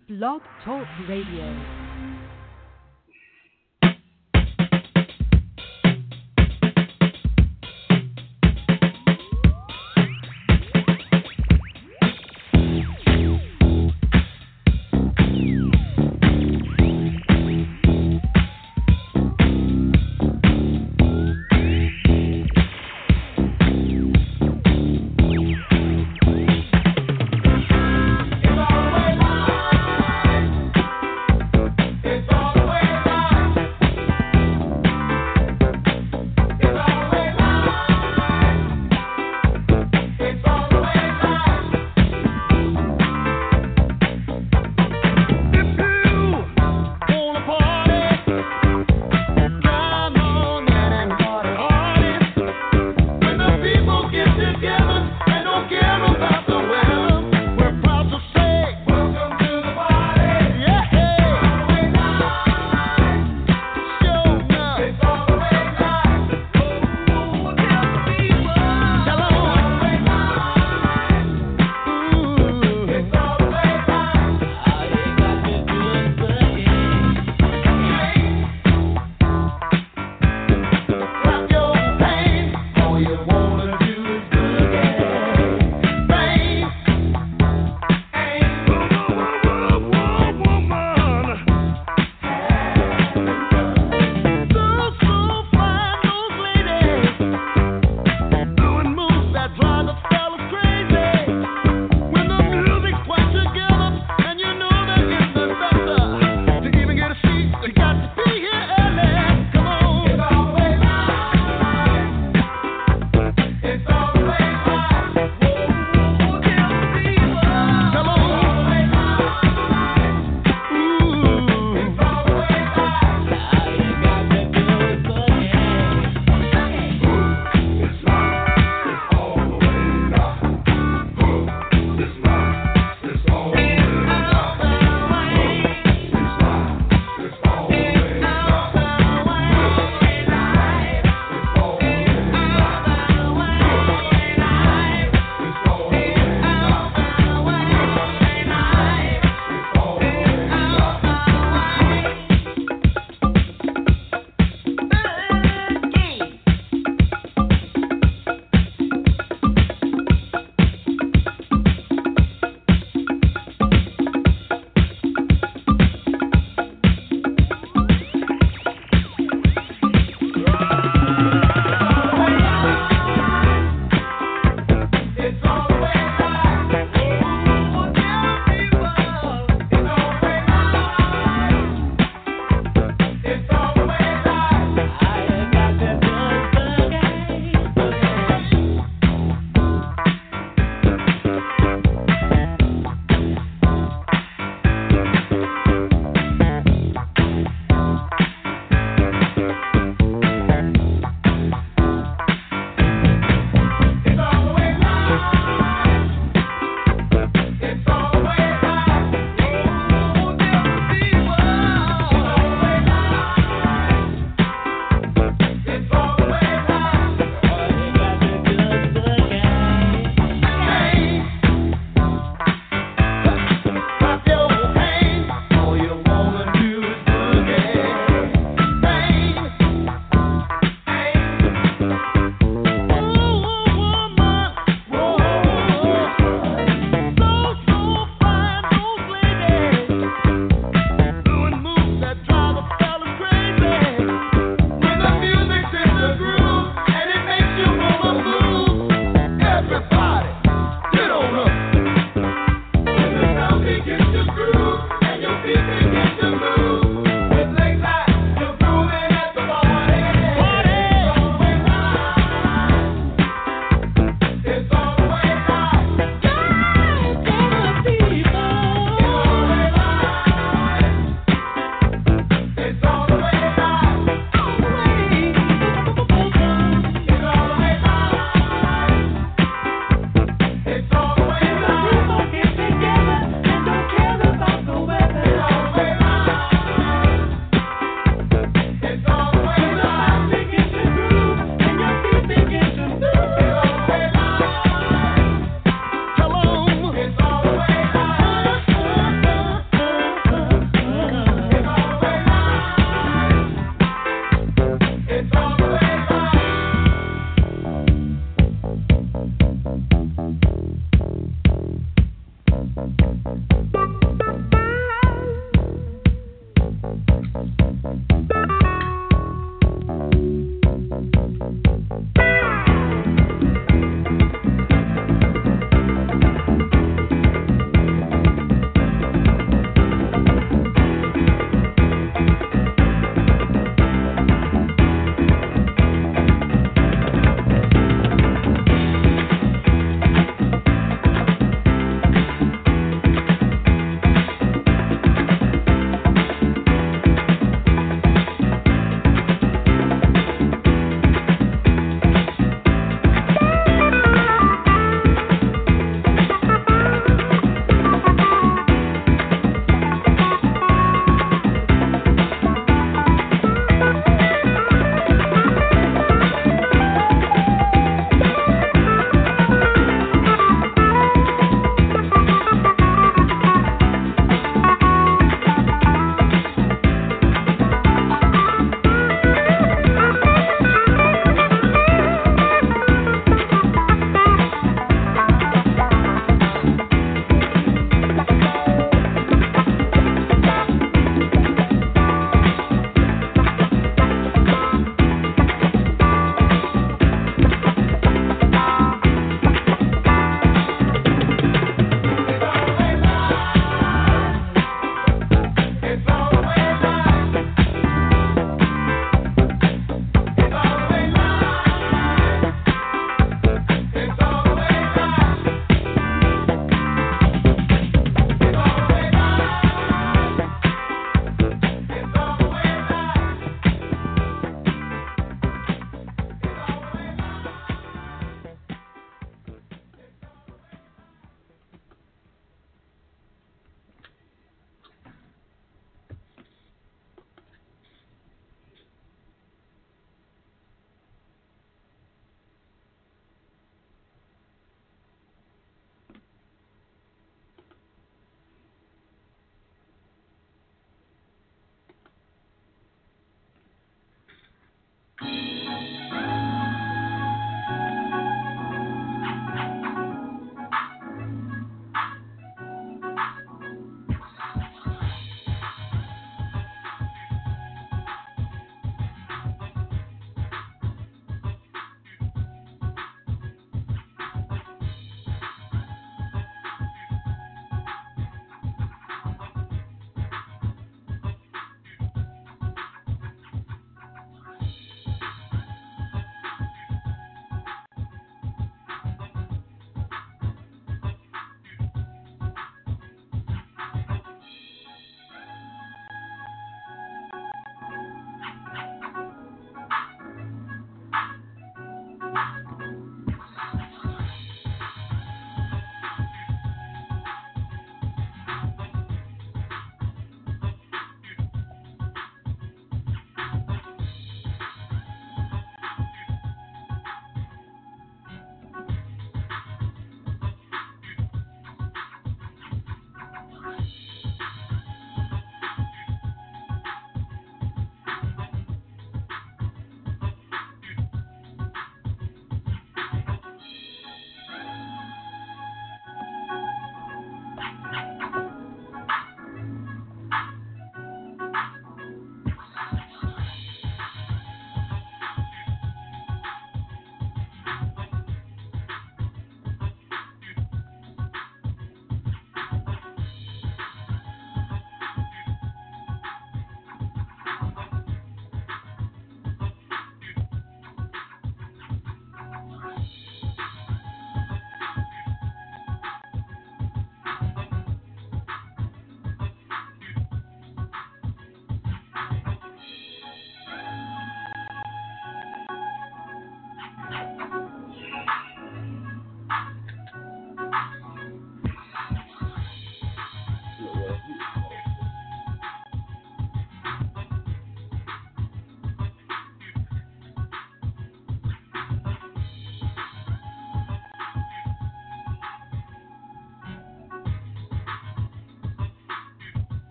Blog Talk Radio.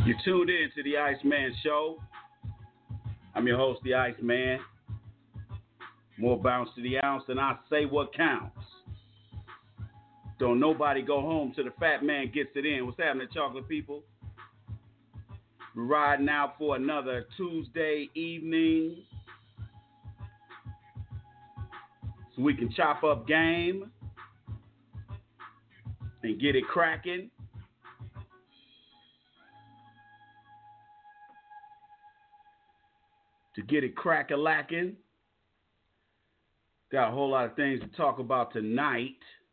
You tuned in to the Iceman Show. I'm your host, the Iceman. More bounce to the ounce, and I say what counts. Don't nobody go home till the fat man gets it in. What's happening, chocolate people? We're riding out for another Tuesday evening so we can chop up game and get it cracking. To get it crack-a-lacking. Got a whole lot of things to talk about tonight.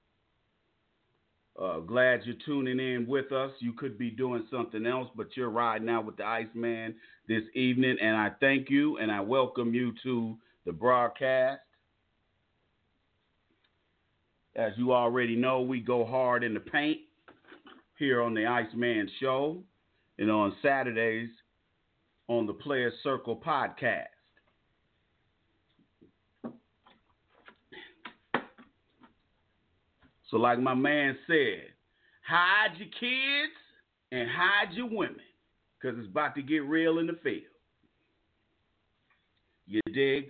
Glad you're tuning in with us. You could be doing something else, but you're riding out with the Iceman this evening, and I thank you and I welcome you to the broadcast. As you already know, we go hard in the paint here on the Iceman Show and on Saturdays on the Players Circle podcast. So like my man said, hide your kids and hide your women because it's about to get real in the field. You digs?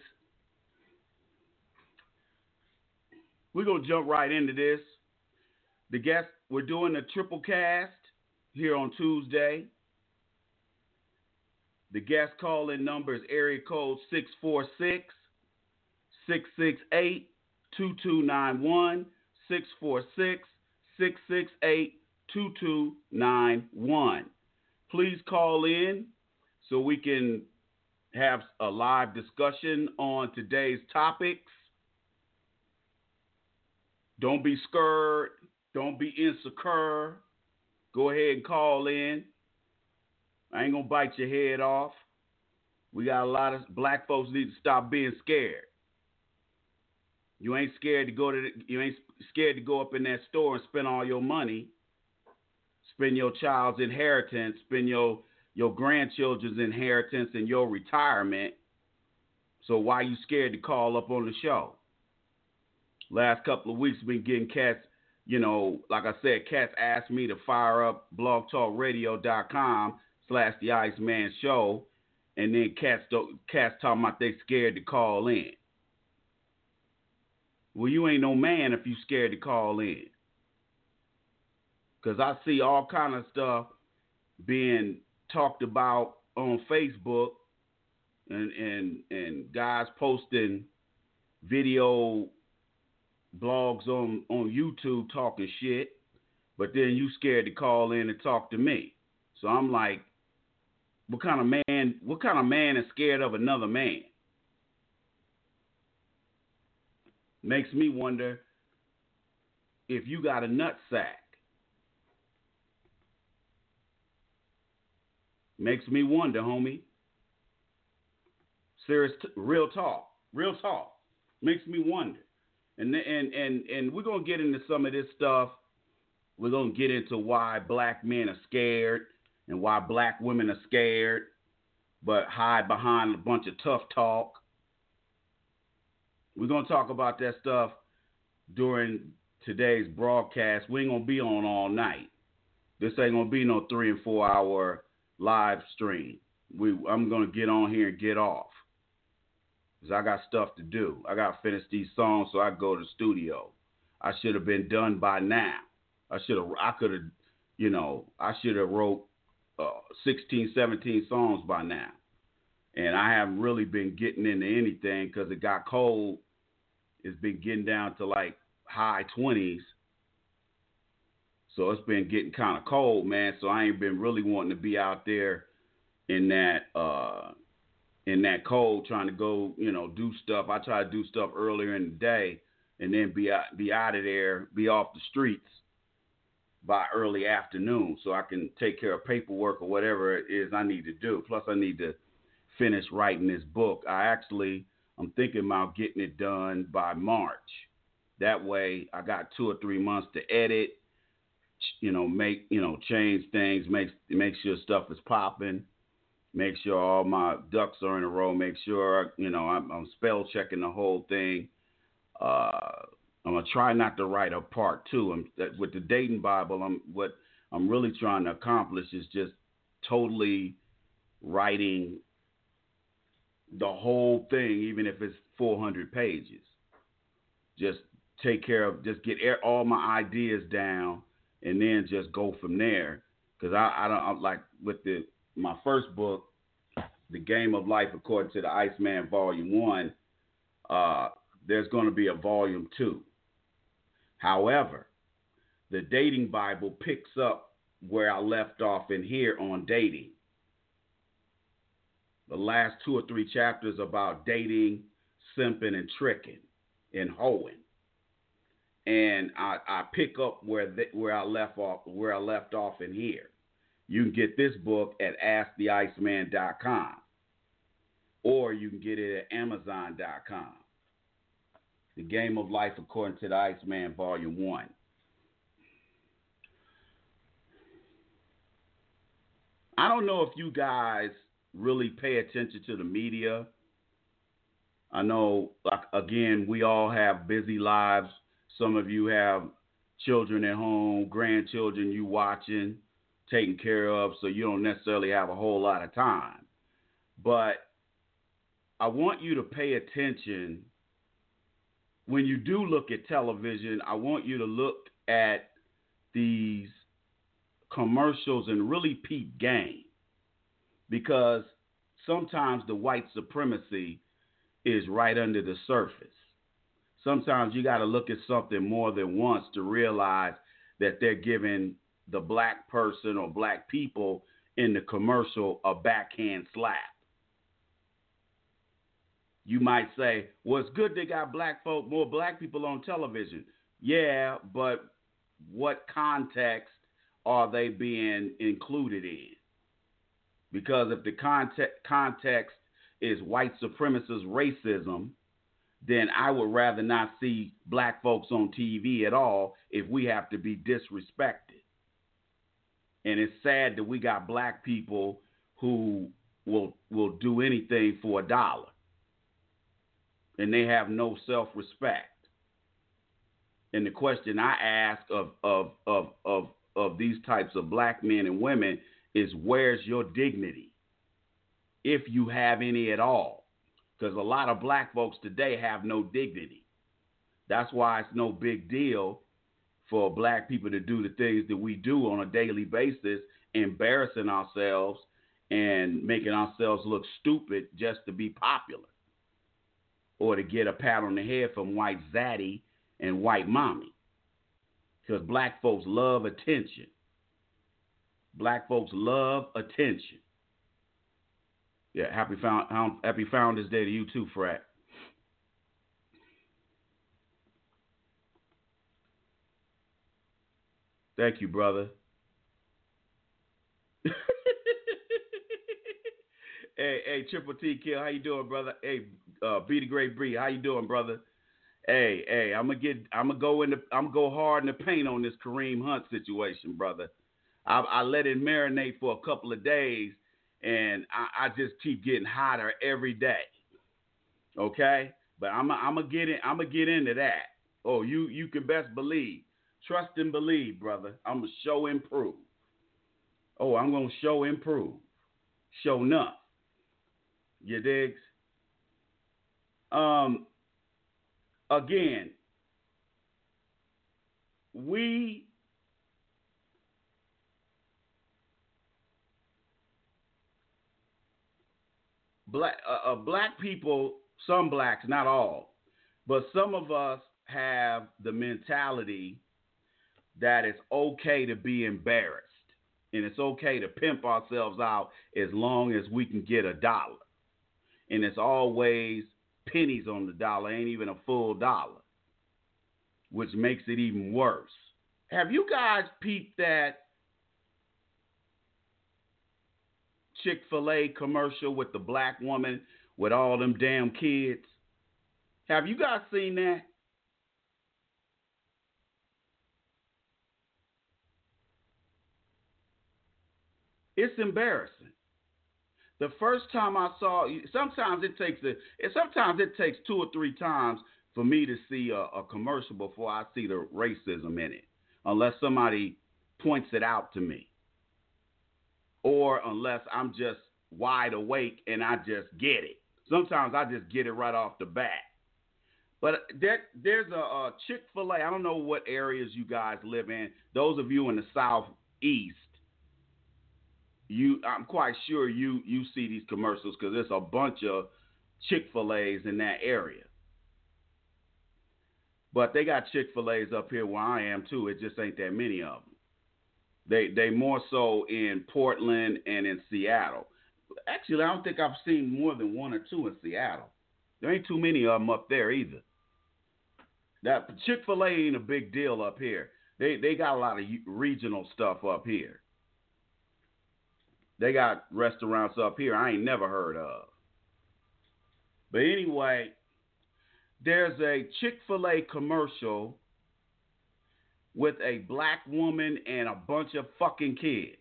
We're going to jump right into this. The guest, we're doing a triple cast here on Tuesday. The guest call-in number is area code 646-668-2291, 646-668-2291. Please call in so we can have a live discussion on today's topics. Don't be scared. Don't be insecure. Go ahead and call in. I ain't gonna bite your head off. We got a lot of black folks need to stop being scared. You ain't scared to go up in that store and spend all your money, spend your child's inheritance, spend your grandchildren's inheritance and your retirement. So why you scared to call up on the show? Last couple of weeks been getting cats, like I said, cats asked me to fire up blogtalkradio.com/The Iceman Show, and then cats talking about they scared to call in. Well, you ain't no man if you scared to call in. Because I see all kind of stuff being talked about on Facebook and guys posting video blogs on YouTube talking shit, but then you scared to call in and talk to me. So I'm like, what kind of man is scared of another man? Makes me wonder if you got a nut sack. Makes me wonder, homie. Serious, real talk. Makes me wonder. And we're gonna get into some of this stuff. We're gonna get into why black men are scared and why black women are scared, but hide behind a bunch of tough talk. We're going to talk about that stuff during today's broadcast. We ain't going to be on all night. This ain't going to be no 3 and 4 hour live stream. I'm going to get on here and get off because I got stuff to do. I got to finish these songs so I can go to the studio. I should have been done by now. I should have wrote 16, 17 songs by now. And I haven't really been getting into anything because it got cold. It's been getting down to like high 20s. So it's been getting kind of cold, man. So I ain't been really wanting to be out there in that cold trying to go, do stuff. I try to do stuff earlier in the day and then be out of there, be off the streets by early afternoon so I can take care of paperwork or whatever it is I need to do. Plus I need to finish writing this book. I'm thinking about getting it done by March. That way I got 2 or 3 months to edit, change things, make sure stuff is popping, make sure all my ducks are in a row, make sure, I'm spell checking the whole thing. I'm going to try not to write a part 2. With the Dayton Bible, what I'm really trying to accomplish is just totally writing the whole thing, even if it's 400 pages. Just just get all my ideas down, and then just go from there. Because I'm like with my first book, The Game of Life According to the Iceman, Volume 1. There's going to be a Volume 2. However, the Dating Bible picks up where I left off in here on dating. The last 2 or 3 chapters about dating, simping, and tricking, and hoeing. And I pick up where I left off in here. You can get this book at AskTheIceman.com, or you can get it at Amazon.com. The Game of Life According to the Iceman, Volume 1. I don't know if you guys really pay attention to the media. I know, like, again, we all have busy lives. Some of you have children at home, grandchildren you watching, taking care of, so you don't necessarily have a whole lot of time. But I want you to pay attention. When you do look at television, I want you to look at these commercials and really peep game, because sometimes the white supremacy is right under the surface. Sometimes you got to look at something more than once to realize that they're giving the black person or black people in the commercial a backhand slap. You might say, well, it's good they got more black people on television. Yeah, but what context are they being included in? Because if the context is white supremacist racism, then I would rather not see black folks on TV at all if we have to be disrespected. And it's sad that we got black people who will do anything for $1. And they have no self-respect. And the question I ask of these types of black men and women is, where's your dignity, if you have any at all? Because a lot of black folks today have no dignity. That's why it's no big deal for black people to do the things that we do on a daily basis, embarrassing ourselves and making ourselves look stupid just to be popular, or to get a pat on the head from white zaddy and white mommy. Because black folks love attention. Black folks love attention. Yeah, happy Founders Day to you too, Frat. Thank you, brother. Hey, Triple T Kill, how you doing, brother? Hey, B the Great Bree, how you doing, brother? Hey, I'm gonna go hard in the paint on this Kareem Hunt situation, brother. I let it marinate for a couple of days, and I just keep getting hotter every day. Okay, but I'm gonna get into that. Oh, you can best believe, trust and believe, brother. I'm gonna show improve. Oh, I'm gonna show improve, show enough. You digs? Again, black people, some blacks, not all, but some of us have the mentality that it's okay to be embarrassed, and it's okay to pimp ourselves out as long as we can get $1. And it's always pennies on the dollar, ain't even a full dollar, which makes it even worse. Have you guys peeped that Chick-fil-A commercial with the black woman with all them damn kids? Have you guys seen that? It's embarrassing. The first time I saw, sometimes it takes 2 or 3 times for me to see a commercial before I see the racism in it, unless somebody points it out to me, or unless I'm just wide awake and I just get it. Sometimes I just get it right off the bat. But there's a Chick-fil-A. I don't know what areas you guys live in. Those of you in the southeast, I'm quite sure you see these commercials because there's a bunch of Chick-fil-A's in that area. But they got Chick-fil-A's up here where I am too. It just ain't that many of them. They more so in Portland and in Seattle. Actually, I don't think I've seen more than one or two in Seattle. There ain't too many of them up there either. That Chick-fil-A ain't a big deal up here. They got a lot of regional stuff up here. They got restaurants up here I ain't never heard of. But anyway, there's a Chick-fil-A commercial with a black woman and a bunch of fucking kids.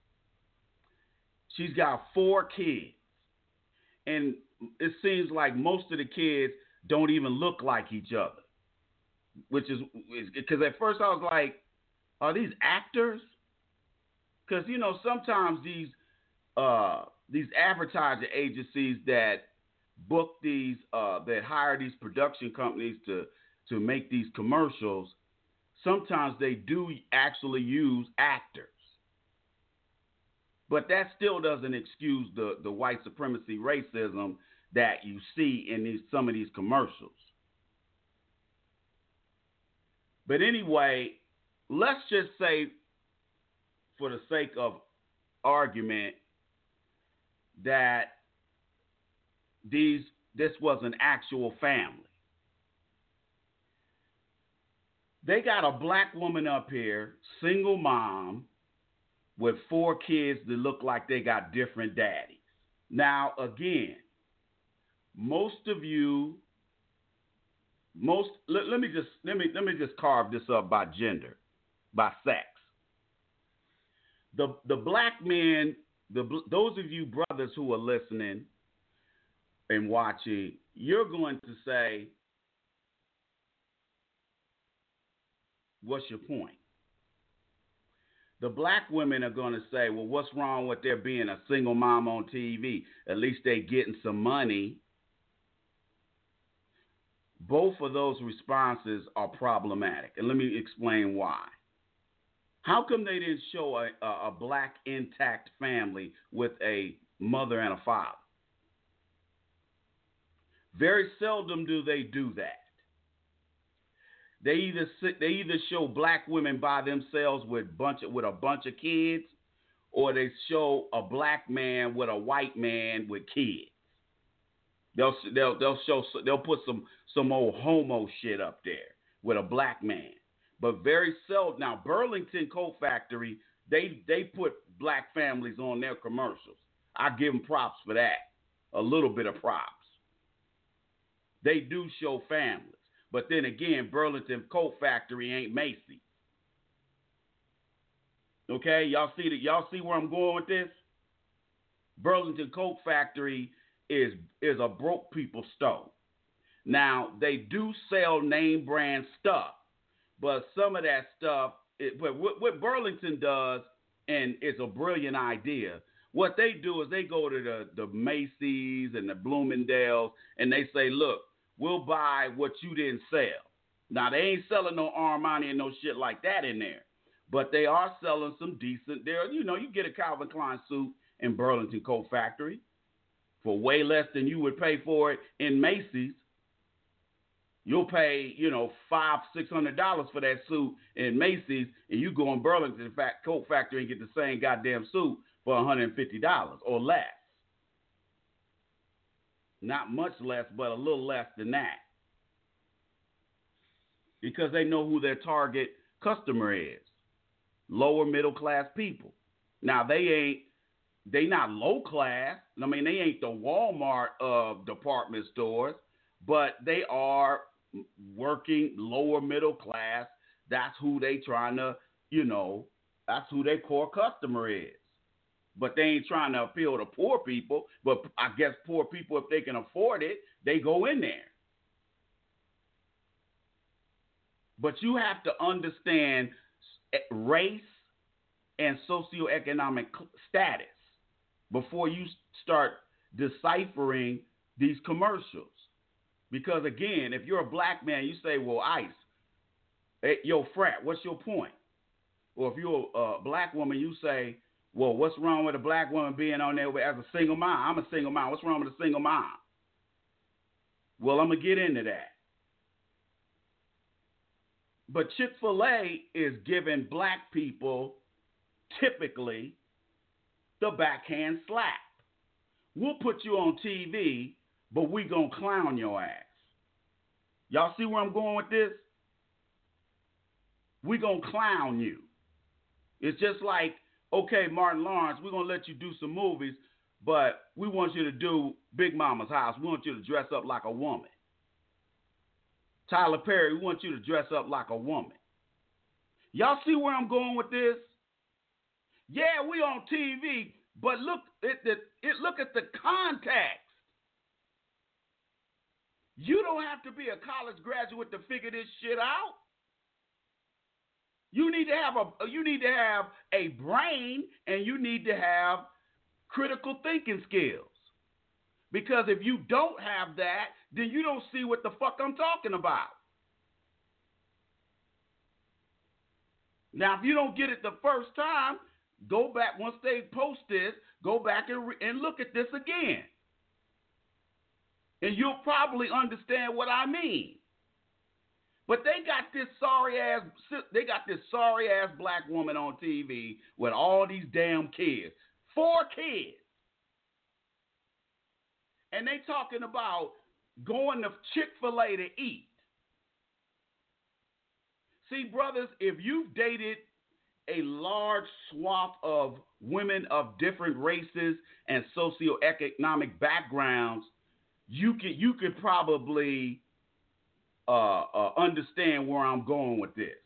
She's got 4 kids. And it seems like most of the kids don't even look like each other. Which is because at first I was like, are these actors? Because, you know, sometimes these advertising agencies that book these, that hire these production companies to make these commercials, sometimes they do actually use actors. But that still doesn't excuse the white supremacy racism that you see in some of these commercials. But anyway, let's just say, for the sake of argument, that this was an actual family. They got a black woman up here, single mom, with 4 kids that look like they got different daddies. Now, again, let me just carve this up by gender, by sex. The black men, those of you brothers who are listening and watching, you're going to say, what's your point? The black women are going to say, well, what's wrong with there being a single mom on TV? At least they getting some money. Both of those responses are problematic, and let me explain why. How come they didn't show a black intact family with a mother and a father? Very seldom do they do that. They either show black women by themselves with a bunch of kids, or they show a black man with a white man with kids. They'll put some old homo shit up there with a black man. But very seldom. Now, Burlington Coat Factory, they put black families on their commercials. I give them props for that. A little bit of props. They do show families. But then again, Burlington Coat Factory ain't Macy's. Okay, y'all see where I'm going with this? Burlington Coat Factory is a broke people store. Now, they do sell name brand stuff, but some of that stuff, what Burlington does, and it's a brilliant idea, what they do is they go to the Macy's and the Bloomingdale's, and they say, look, we'll buy what you didn't sell. Now, they ain't selling no Armani and no shit like that in there, but they are selling some decent, you get a Calvin Klein suit in Burlington Coat Factory for way less than you would pay for it in Macy's. You'll pay, $500-$600 for that suit in Macy's, and you go in Burlington Coat Factory and get the same goddamn suit for $150 or less. Not much less, but a little less than that. Because they know who their target customer is. Lower middle class people. Now, they not low class. I mean, they ain't the Walmart of department stores, but they are working lower middle class. That's who they trying to, that's who their core customer is. But they ain't trying to appeal to poor people. But I guess poor people, if they can afford it, they go in there. But you have to understand race and socioeconomic status. before you start deciphering these commercials. Because again, if you're a black man, you say, well, ICE, hey, yo, frat, what's your point? Or if you're a black woman, you say, well, what's wrong with a black woman being on there as a single mom? I'm a single mom. What's wrong with a single mom? Well, I'm going to get into that. But Chick-fil-A is giving black people typically the backhand slap. We'll put you on TV, but we going to clown your ass. Y'all see where I'm going with this? We going to clown you. It's just like, okay, Martin Lawrence, we're going to let you do some movies, but we want you to do Big Mama's House. We want you to dress up like a woman. Tyler Perry, we want you to dress up like a woman. Y'all see where I'm going with this? Yeah, we on TV, but look at the context. You don't have to be a college graduate to figure this shit out. You need to have a brain, and you need to have critical thinking skills. Because if you don't have that, then you don't see what the fuck I'm talking about. Now, if you don't get it the first time, go back, once they post this, go back and look at this again. And you'll probably understand what I mean. But they got this sorry ass black woman on TV with all these damn kids. 4 kids. And they talking about going to Chick-fil-A to eat. See, brothers, if you've dated a large swath of women of different races and socioeconomic backgrounds, you could probably understand where I'm going with this.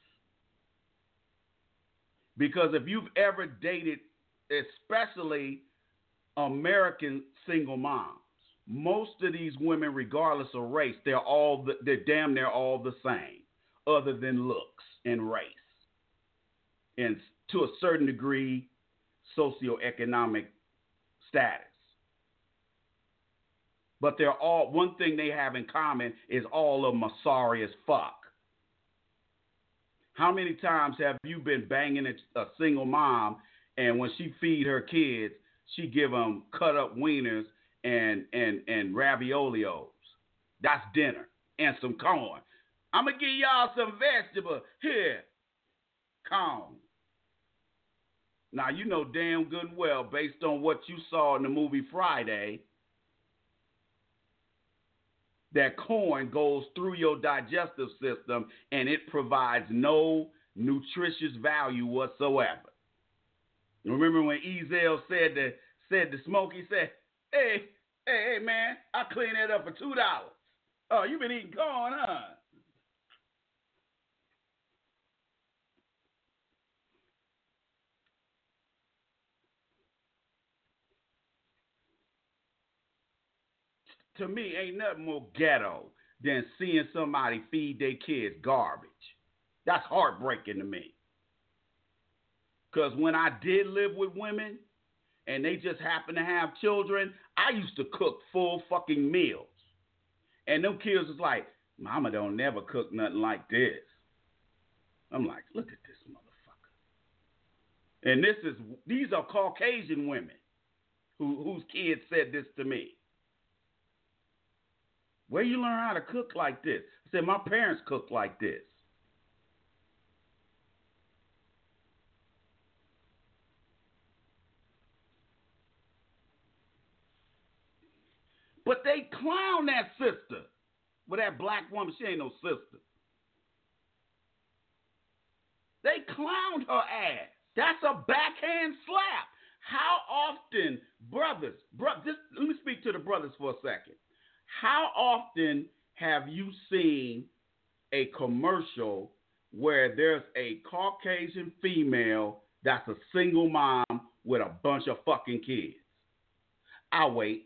Because if you've ever dated, especially American single moms, most of these women, regardless of race, they're damn near all the same, other than looks and race, and to a certain degree, socioeconomic status. But they're all, one thing they have in common is all of them are sorry as fuck. How many times have you been banging a single mom, and when she feed her kids, she give them cut up wieners and raviolios? That's dinner. And some corn. I'm going to give y'all some vegetables. Here, corn. Now, you know damn good and well, based on what you saw in the movie Friday, that corn goes through your digestive system and it provides no nutritious value whatsoever. Remember when Ezel said to Smokey, said, hey, man, I'll clean that up for $2. Oh, you been eating corn, huh? To me, ain't nothing more ghetto than seeing somebody feed their kids garbage. That's heartbreaking to me. Because when I did live with women and they just happened to have children, I used to cook full fucking meals. And them kids was like, Mama don't never cook nothing like this. I'm like, look at this motherfucker. And these are Caucasian women whose kids said this to me. Where you learn how to cook like this? I said, my parents cooked like this. But they clown that sister. Well, that black woman, she ain't no sister. They clowned her ass. That's a backhand slap. How often, brothers, let me speak to the brothers for a second. How often have you seen a commercial where there's a Caucasian female that's a single mom with a bunch of fucking kids? I'll wait.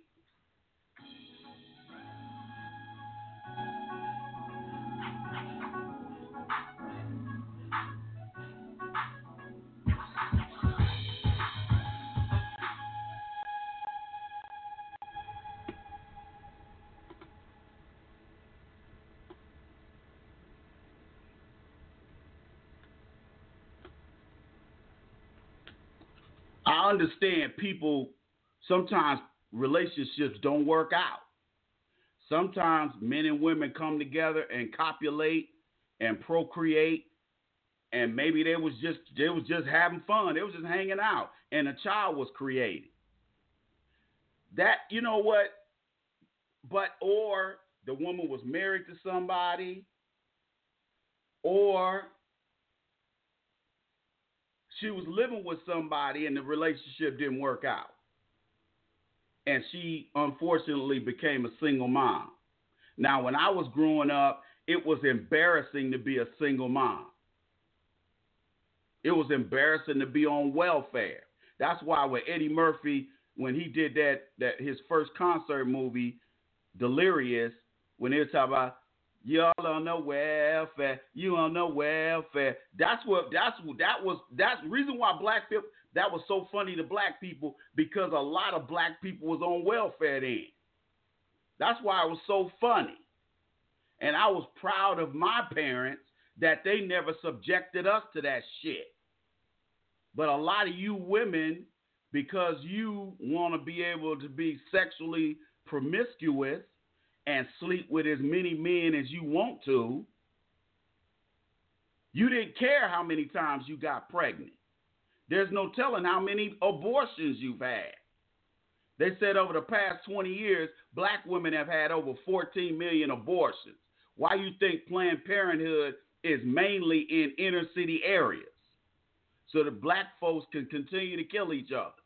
I understand people, sometimes relationships don't work out. Sometimes men and women come together and copulate and procreate, and maybe they was just having fun. They was just hanging out, and a child was created. That, you know what? But or the woman was married to somebody, or she was living with somebody and the relationship didn't work out. And she unfortunately became a single mom. Now, when I was growing up, it was embarrassing to be a single mom. It was embarrassing to be on welfare. That's why when Eddie Murphy, when he did that his first concert movie, Delirious, when they were talking about y'all on the welfare, you on the welfare. That's the reason why black people, that was so funny to black people, because a lot of black people was on welfare then. That's why it was so funny. And I was proud of my parents that they never subjected us to that shit. But a lot of you women, because you want to be able to be sexually promiscuous and sleep with as many men as you want to, you didn't care how many times you got pregnant. There's no telling how many abortions you've had. They said over the past 20 years, black women have had over 14 million abortions. Why you think Planned Parenthood is mainly in inner city areas? So the black folks can continue to kill each other.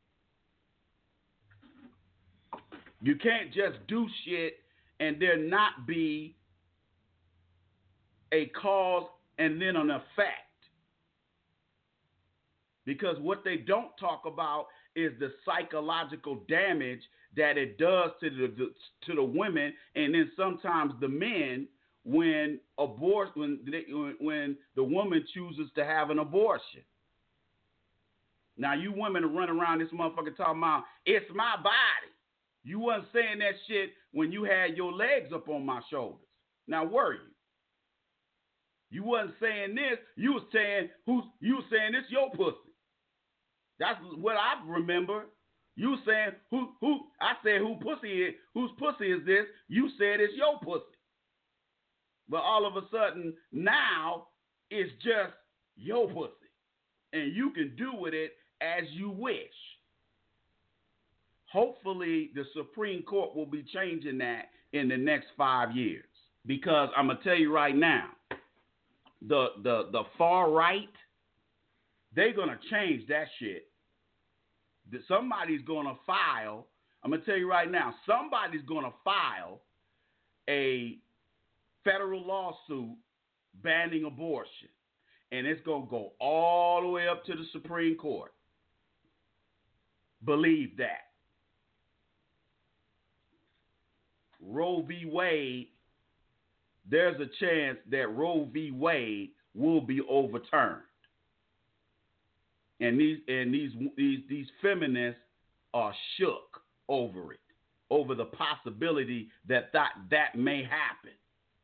You can't just do shit and there not be a cause and then an effect. Because what they don't talk about is the psychological damage that it does to the women, and then sometimes the men, when the woman chooses to have an abortion. Now you women are running around this motherfucker talking about it's my body. You wasn't saying that shit when you had your legs up on my shoulders. Now were you? You wasn't saying this. You was saying this your pussy. That's what I remember. You saying who? I said who pussy is? Whose pussy is this? You said it's your pussy. But all of a sudden now it's just your pussy, and you can do with it as you wish. Hopefully, the Supreme Court will be changing that in the next 5 years, because I'm gonna tell you right now, the far right, they're gonna change that shit. Somebody's gonna file. I'm gonna tell you right now, somebody's gonna file a federal lawsuit banning abortion, and it's gonna go all the way up to the Supreme Court. Believe that. Roe v. Wade, there's a chance that Roe v. Wade will be overturned. And these feminists are shook over it, over the possibility that may happen.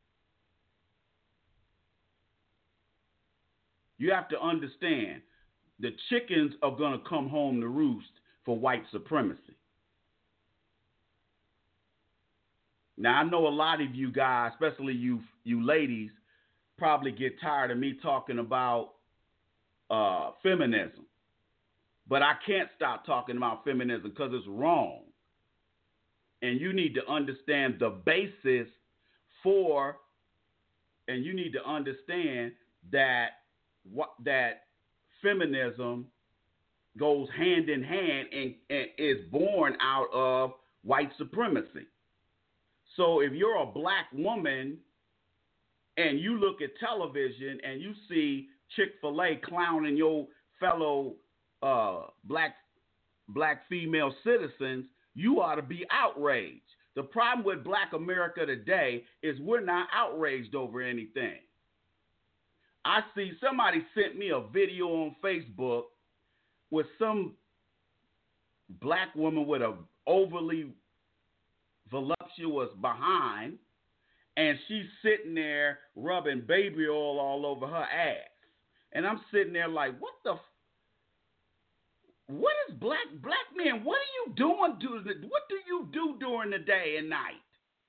You have to understand, the chickens are going to come home to roost for white supremacy. Now, I know a lot of you guys, especially you ladies, probably get tired of me talking about feminism. But I can't stop talking about feminism because it's wrong. And you need to understand the basis for, and you need to understand that feminism goes hand in hand and is born out of white supremacy. So if you're a black woman and you look at television and you see Chick-fil-A clowning your fellow black female citizens, you ought to be outraged. The problem with black America today is we're not outraged over anything. I see somebody sent me a video on Facebook with some black woman with a overly voluptuous behind, and she's sitting there rubbing baby oil all over her ass. And I'm sitting there like, what the what is black men? What are you doing? What do you do during the day and night?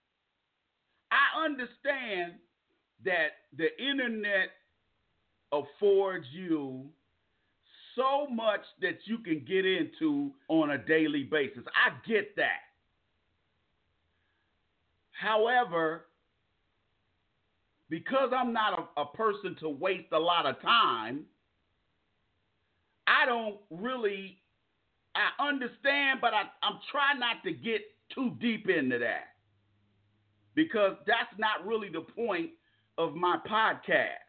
I understand that the internet affords you so much that you can get into on a daily basis. I get that. However, because I'm not a person to waste a lot of time, I understand, but I'm trying not to get too deep into that, because that's not really the point of my podcast,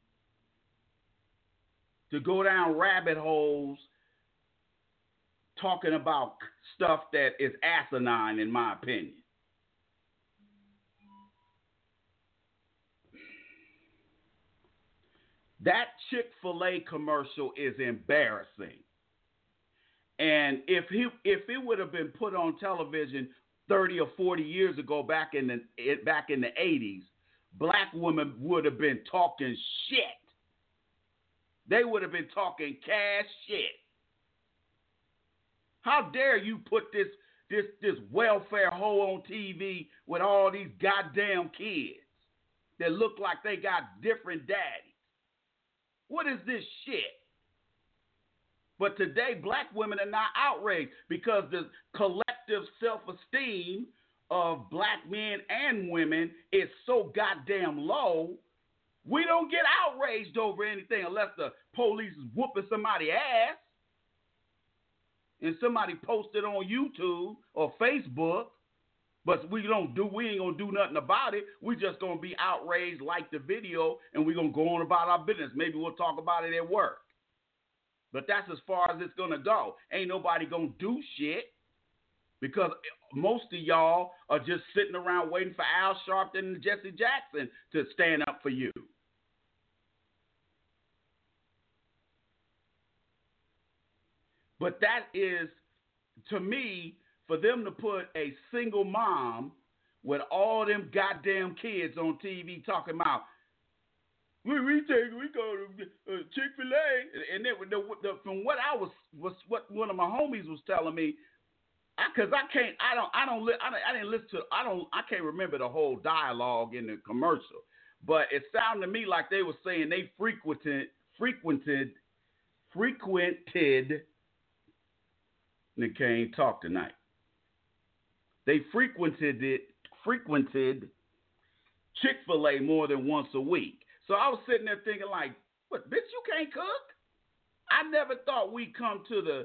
to go down rabbit holes talking about stuff that is asinine, in my opinion. That Chick-fil-A commercial is embarrassing. And if it would have been put on television 30 or 40 years ago, back in the 80s, black women would have been talking shit. They would have been talking cash shit. How dare you put this welfare hoe on TV with all these goddamn kids that look like they got different daddies? What is this shit? But today, black women are not outraged because the collective self-esteem of black men and women is so goddamn low. We don't get outraged over anything unless the police is whooping somebody's ass and somebody posted on YouTube or Facebook. But we ain't gonna do nothing about it. We just gonna be outraged, like the video, and we gonna go on about our business. Maybe we'll talk about it at work. But that's as far as it's gonna go. Ain't nobody gonna do shit, because most of y'all are just sitting around waiting for Al Sharpton and Jesse Jackson to stand up for you. But that is, to me, for them to put a single mom with all them goddamn kids on TV talking about, we go to Chick-fil-A, and from what I was what one of my homies was telling me, I can't remember the whole dialogue in the commercial, but it sounded to me like they were saying they frequented. Nick can't talk tonight. They frequented Chick-fil-A more than once a week. So I was sitting there thinking, like, what, bitch, you can't cook? I never thought we'd come to the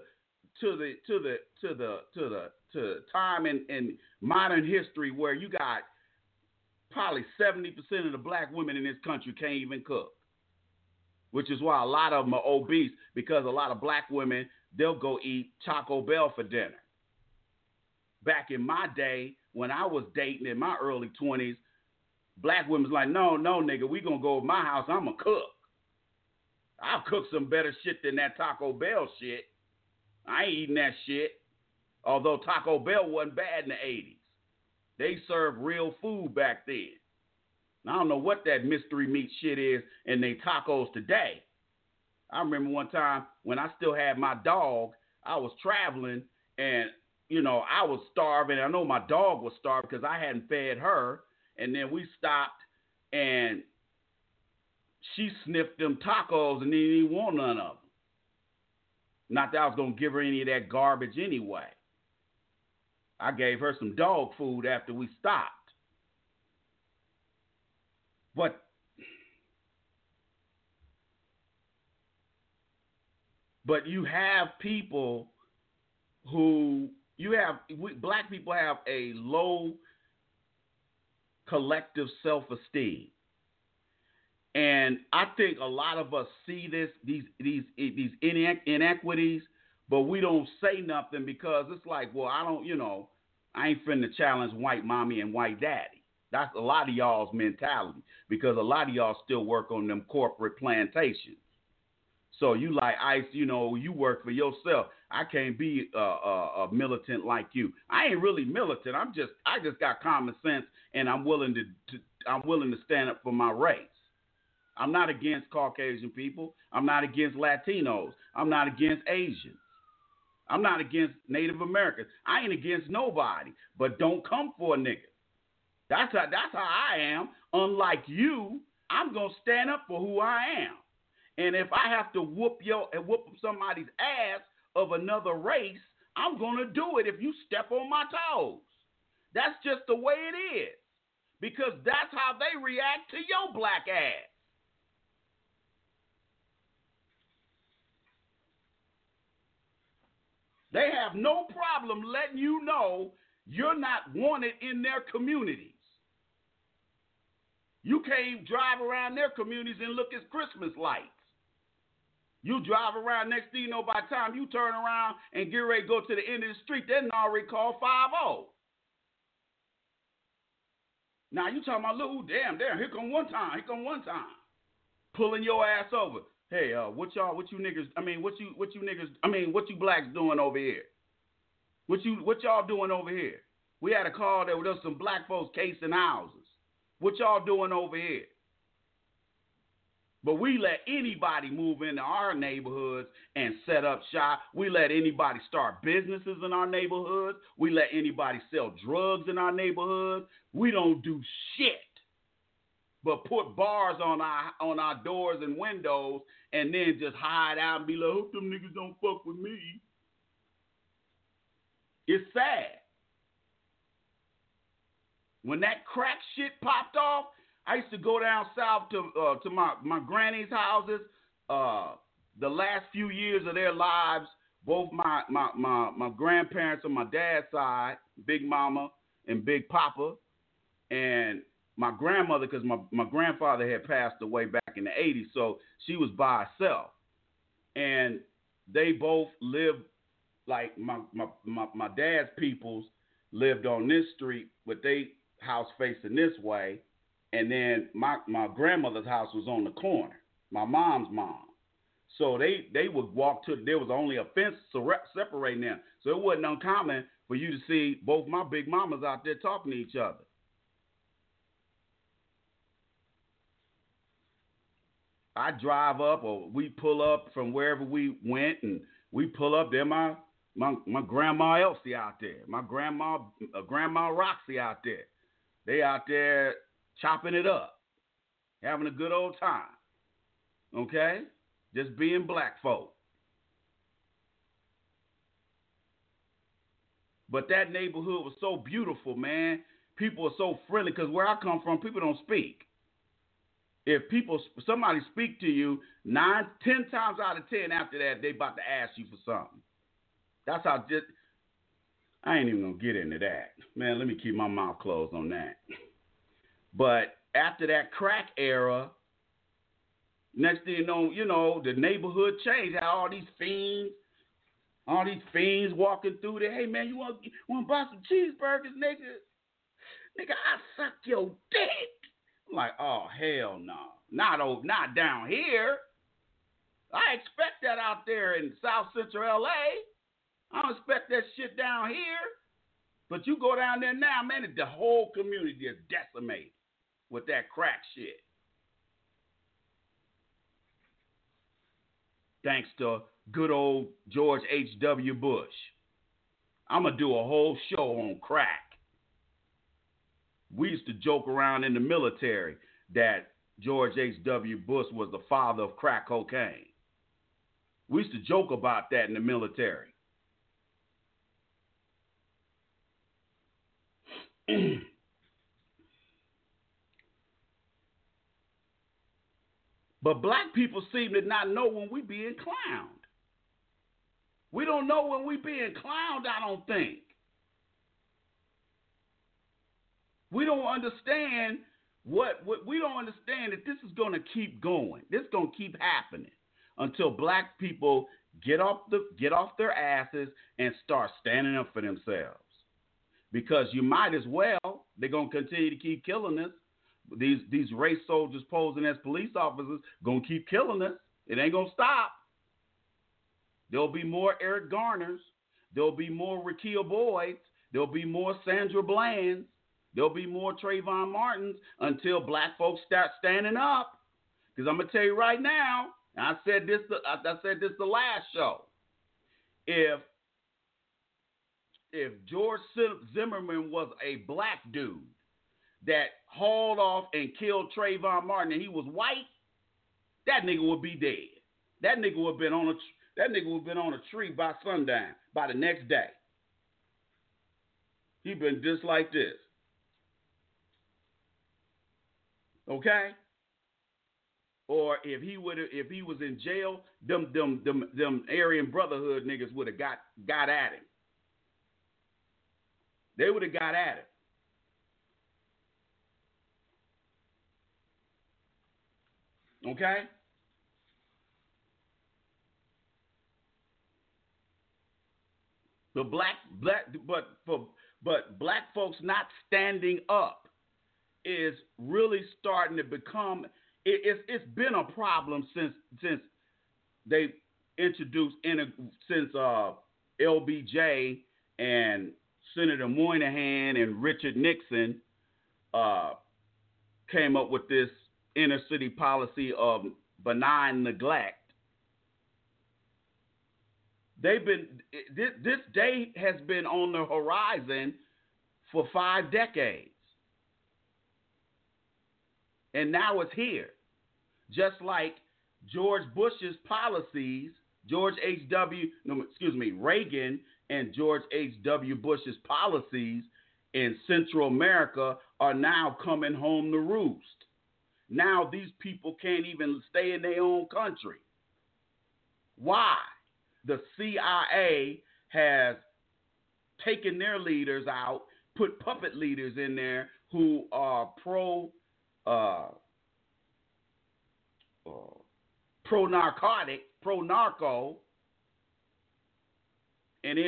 time in modern history where you got probably 70% of the black women in this country can't even cook, which is why a lot of them are obese, because a lot of black women, they'll go eat Taco Bell for dinner. Back in my day, when I was dating in my early 20s, black women's like, no, nigga, we gonna go to my house, I'm a cook. I'll cook some better shit than that Taco Bell shit. I ain't eating that shit. Although Taco Bell wasn't bad in the 80s. They served real food back then. I don't know what that mystery meat shit is in they tacos today. I remember one time when I still had my dog, I was traveling and, I was starving. I know my dog was starved because I hadn't fed her. And then we stopped and she sniffed them tacos and didn't even want none of them. Not that I was going to give her any of that garbage anyway. I gave her some dog food after we stopped. But you have people who black people have a low collective self-esteem. And I think a lot of us see these inequities, but we don't say nothing because it's like, well, I ain't finna challenge white mommy and white daddy. That's a lot of y'all's mentality, because a lot of y'all still work on them corporate plantations. So you like Ice, you work for yourself. I can't be a militant like you. I ain't really militant. I just got common sense, and I'm willing to stand up for my race. I'm not against Caucasian people. I'm not against Latinos. I'm not against Asians. I'm not against Native Americans. I ain't against nobody, but don't come for a nigga. That's how I am. Unlike you, I'm gonna stand up for who I am. And if I have to whoop somebody's ass of another race, I'm gonna do it if you step on my toes. That's just the way it is. Because that's how they react to your black ass. They have no problem letting you know you're not wanted in their communities. You can't drive around their communities and look at Christmas lights. You drive around, next thing you know, by the time you turn around and get ready to go to the end of the street, they already call 5-0. Now you talking about, look, damn, here come one time. Pulling your ass over. Hey, what you blacks doing over here? What y'all doing over here? We had a call there was some black folks casing houses. What y'all doing over here? But we let anybody move into our neighborhoods and set up shop. We let anybody start businesses in our neighborhoods. We let anybody sell drugs in our neighborhoods. We don't do shit but put bars on our doors and windows and then just hide out and be like, hope them niggas don't fuck with me. It's sad. When that crack shit popped off, I used to go down south to my granny's houses. The last few years of their lives, both my grandparents on my dad's side, Big Mama and Big Papa, and my grandmother, because my grandfather had passed away back in the 80s, so she was by herself. And they both lived, like my dad's peoples lived on this street with their house facing this way, and then my grandmother's house was on the corner, my mom's mom. So they would walk there was only a fence separating them. So it wasn't uncommon for you to see both my big mamas out there talking to each other. I drive up, or we pull up from wherever we went, and we pull up. There, my grandma Elsie out there, my grandma Roxy out there. They out there chopping it up, having a good old time. Okay, just being black folk. But that neighborhood was so beautiful, man. People are so friendly, because where I come from, people don't speak. If somebody speak to you, 10 times out of 10 after that, they about to ask you for something. That's how I ain't even going to get into that. Man, let me keep my mouth closed on that. But after that crack era, next thing you know, the neighborhood changed. Had all these fiends walking through there. Hey, man, you want to buy some cheeseburgers, nigga? Nigga, I suck your dick. I'm like, oh, hell no. Not down here. I expect that out there in South Central L.A. I don't expect that shit down here. But you go down there now, man, the whole community is decimated with that crack shit. Thanks to good old George H.W. Bush. I'm going to do a whole show on crack. We used to joke around in the military that George H.W. Bush was the father of crack cocaine. We used to joke about that in the military. But black people seem to not know when we being clowned. We don't know when we being clowned, I don't think. We don't understand what we don't understand that this is going to keep going. This is going to keep happening until black people get off their asses and start standing up for themselves. Because you might as well. They're going to continue to keep killing us. These race soldiers posing as police officers going to keep killing us. It ain't going to stop. There'll be more Eric Garners. There'll be more Rakia Boyds. There'll be more Sandra Blands. There'll be more Trayvon Martins until black folks start standing up. Because I'm going to tell you right now, and I said this the last show, if if George Zimmerman was a black dude that hauled off and killed Trayvon Martin and he was white, that nigga would be dead. That nigga would have been on a tree by sundown, by the next day. He'd been just like this. Okay? Or if he was in jail, them Aryan Brotherhood niggas would have got at him. They would have got at him. Okay? But black folks not standing up is really starting to become. It's been a problem since they introduced since LBJ and Senator Moynihan and Richard Nixon came up with this inner city policy of benign neglect. This day has been on the horizon for 5 decades. And now it's here. Just like George Bush's policies, Reagan and George H.W. Bush's policies in Central America are now coming home to roost. Now these people can't even stay in their own country. Why? The CIA has taken their leaders out, put puppet leaders in there who are pro-narco, and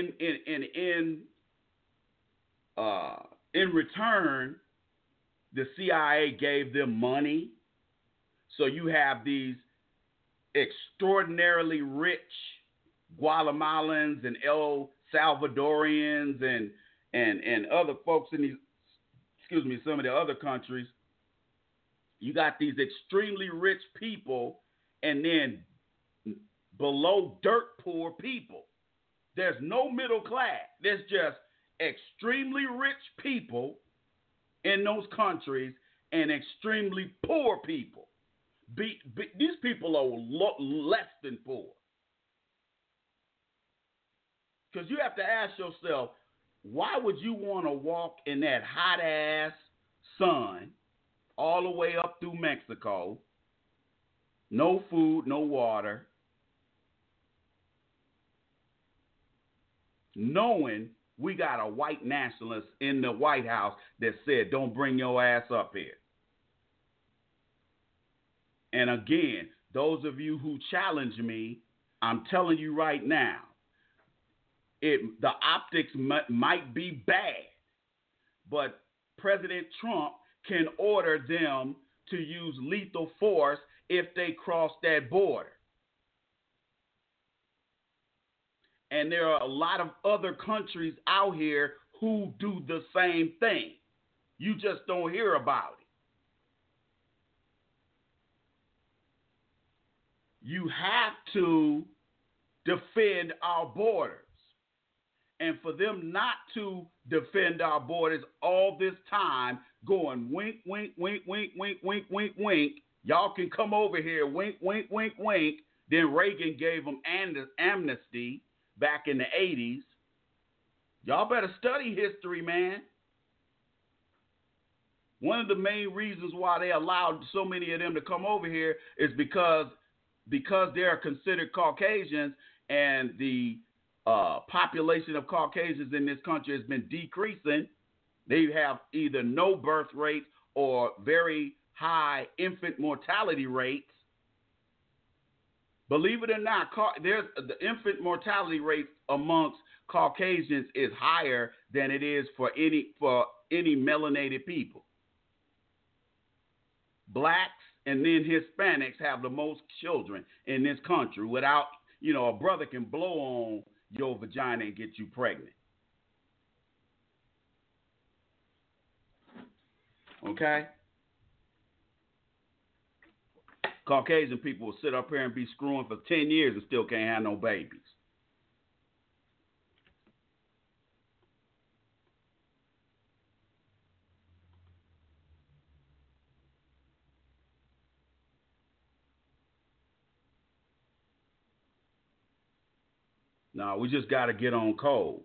in return, the CIA gave them money. So you have these extraordinarily rich Guatemalans and El Salvadorians and other folks in some of the other countries. You got these extremely rich people and then below dirt poor people. There's no middle class. There's just extremely rich people in those countries and extremely poor people. These people are less than poor. Because you have to ask yourself, why would you want to walk in that hot ass sun all the way up through Mexico? No food, no water. Knowing we got a white nationalist in the White House that said, don't bring your ass up here. And again, those of you who challenge me, I'm telling you right now, the optics might be bad, but President Trump can order them to use lethal force if they cross that border. And there are a lot of other countries out here who do the same thing. You just don't hear about it. You have to defend our borders. And for them not to defend our borders all this time, going wink, wink, wink, wink, wink, wink, wink, wink, y'all can come over here, wink, wink, wink, wink. Then Reagan gave them amnesty back in the 80s. Y'all better study history, man. One of the main reasons why they allowed so many of them to come over here is because they are considered Caucasians, and the population of Caucasians in this country has been decreasing. They have either no birth rates or very high infant mortality rates. Believe it or not, the infant mortality rate amongst Caucasians is higher than it is for any melanated people. Blacks and then Hispanics have the most children in this country. Without, a brother can blow on your vagina and get you pregnant. Okay? Caucasian people will sit up here and be screwing for 10 years and still can't have no babies. No, we just got to get on code.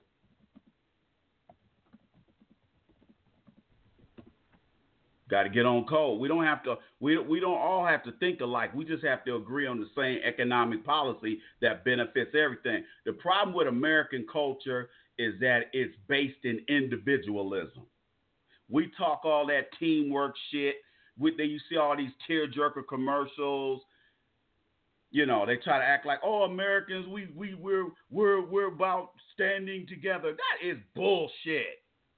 Got to get on code. We don't have to. We don't all have to think alike. We just have to agree on the same economic policy that benefits everything. The problem with American culture is that it's based in individualism. We talk all that teamwork shit. You see all these tearjerker commercials. You know, they try to act like, oh, Americans, we're about standing together. That is bullshit.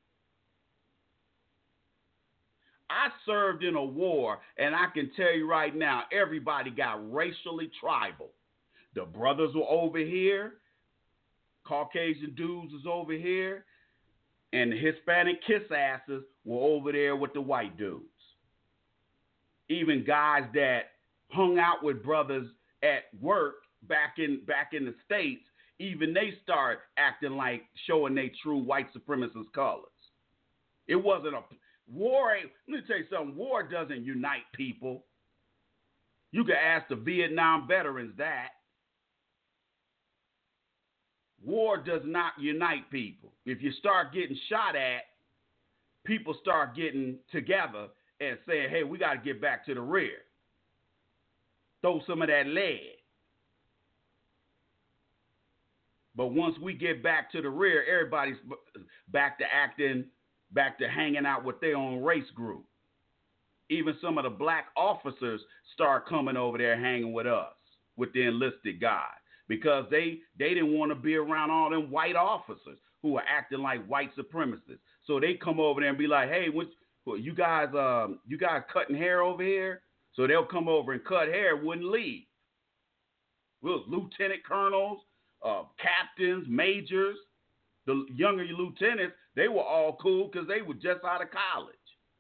I served in a war, and I can tell you right now, everybody got racially tribal. The brothers were over here, Caucasian dudes was over here, and the Hispanic kiss asses were over there with the white dudes. Even guys that hung out with brothers at work back in the States, even they start acting like showing their true white supremacist colors. It wasn't a war. Let me tell you something. War doesn't unite people. You can ask the Vietnam veterans that. War does not unite people. If you start getting shot at, people start getting together and saying, hey, we got to get back to the rear. Throw some of that lead. But once we get back to the rear, everybody's back to acting, back to hanging out with their own race group. Even some of the black officers start coming over there hanging with us, with the enlisted guys, because they didn't want to be around all them white officers who are acting like white supremacists. So they come over there and be like, hey, you guys cutting hair over here? So they'll come over and cut hair, wouldn't leave. Well, lieutenant colonels, captains, majors, the younger lieutenants, they were all cool because they were just out of college.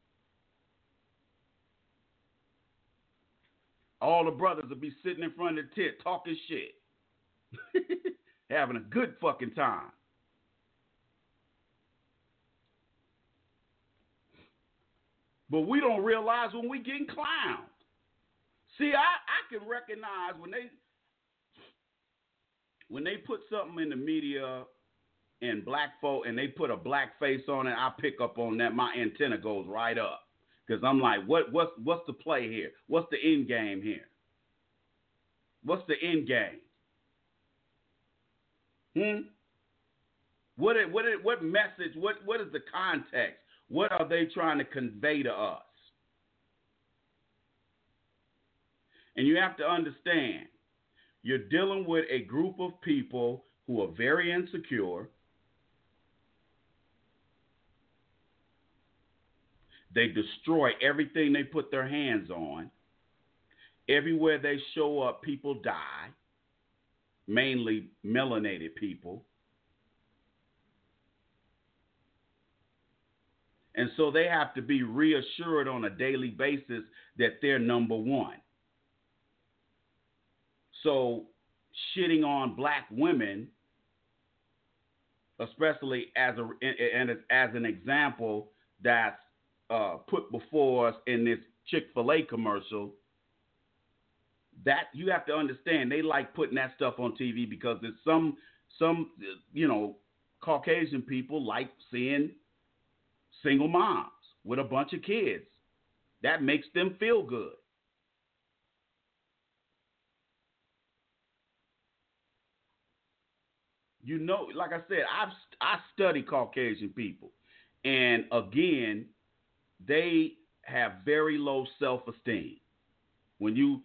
All the brothers would be sitting in front of the tent talking shit. Having a good fucking time. But we don't realize when we getting clowned. See, I can recognize when they put something in the media and black folk and they put a black face on it, I pick up on that. My antenna goes right up. Because I'm like, what's the play here? What's the end game here? What's the end game? What message, what is the context? What are they trying to convey to us? And you have to understand, you're dealing with a group of people who are very insecure. They destroy everything they put their hands on. Everywhere they show up, people die, mainly melanated people. And so they have to be reassured on a daily basis that they're number one. So shitting on black women, especially as an example that's put before us in this Chick-fil-A commercial, that you have to understand they like putting that stuff on TV because there's some Caucasian people like seeing single moms with a bunch of kids. That makes them feel good. You know, like I said, I study Caucasian people, and again, they have very low self-esteem. When you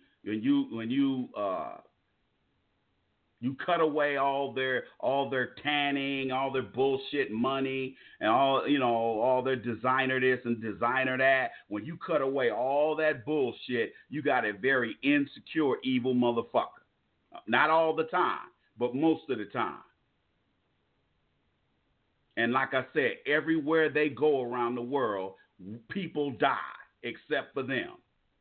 cut away all their tanning, all their bullshit money, and all their designer this and designer that. When you cut away all that bullshit, you got a very insecure, evil motherfucker. Not all the time, but most of the time. And like I said, everywhere they go around the world, people die except for them.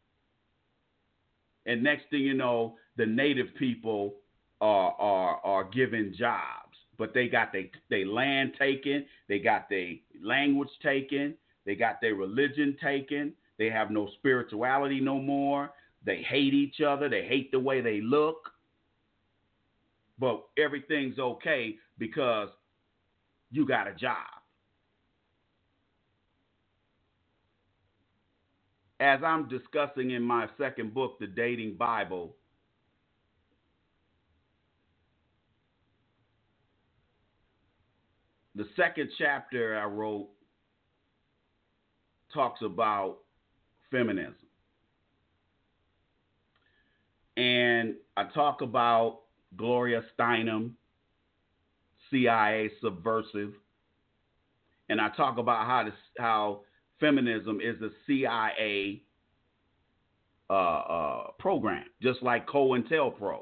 And next thing you know, the native people are given jobs, but they got their land taken, they got their language taken, they got their religion taken, they have no spirituality no more, they hate each other, they hate the way they look. but everything's okay because you got a job. As I'm discussing in my second book, The Dating Bible, the second chapter I wrote talks about feminism. And I talk about Gloria Steinem, CIA subversive, and I talk about how feminism is a CIA program, just like COINTELPRO.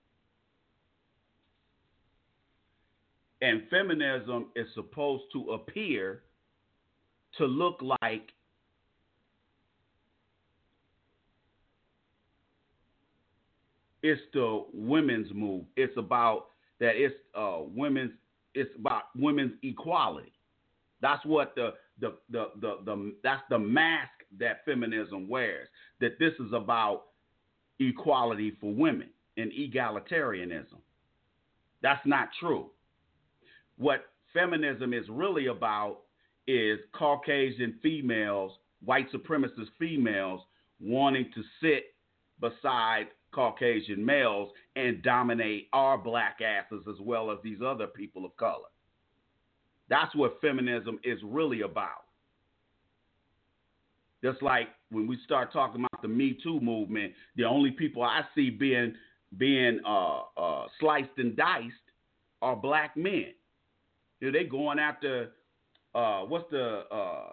And feminism is supposed to appear to look like it's the women's move. It's about that. It's about women's equality. That's what that's the mask that feminism wears. That this is about equality for women and egalitarianism. That's not true. What feminism is really about is Caucasian females, white supremacist females, wanting to sit beside Caucasian males and dominate our black asses as well as these other people of color. That's what feminism is really about. Just like when we start talking about the Me Too movement, the only people I see being sliced and diced are black men. They going after what's the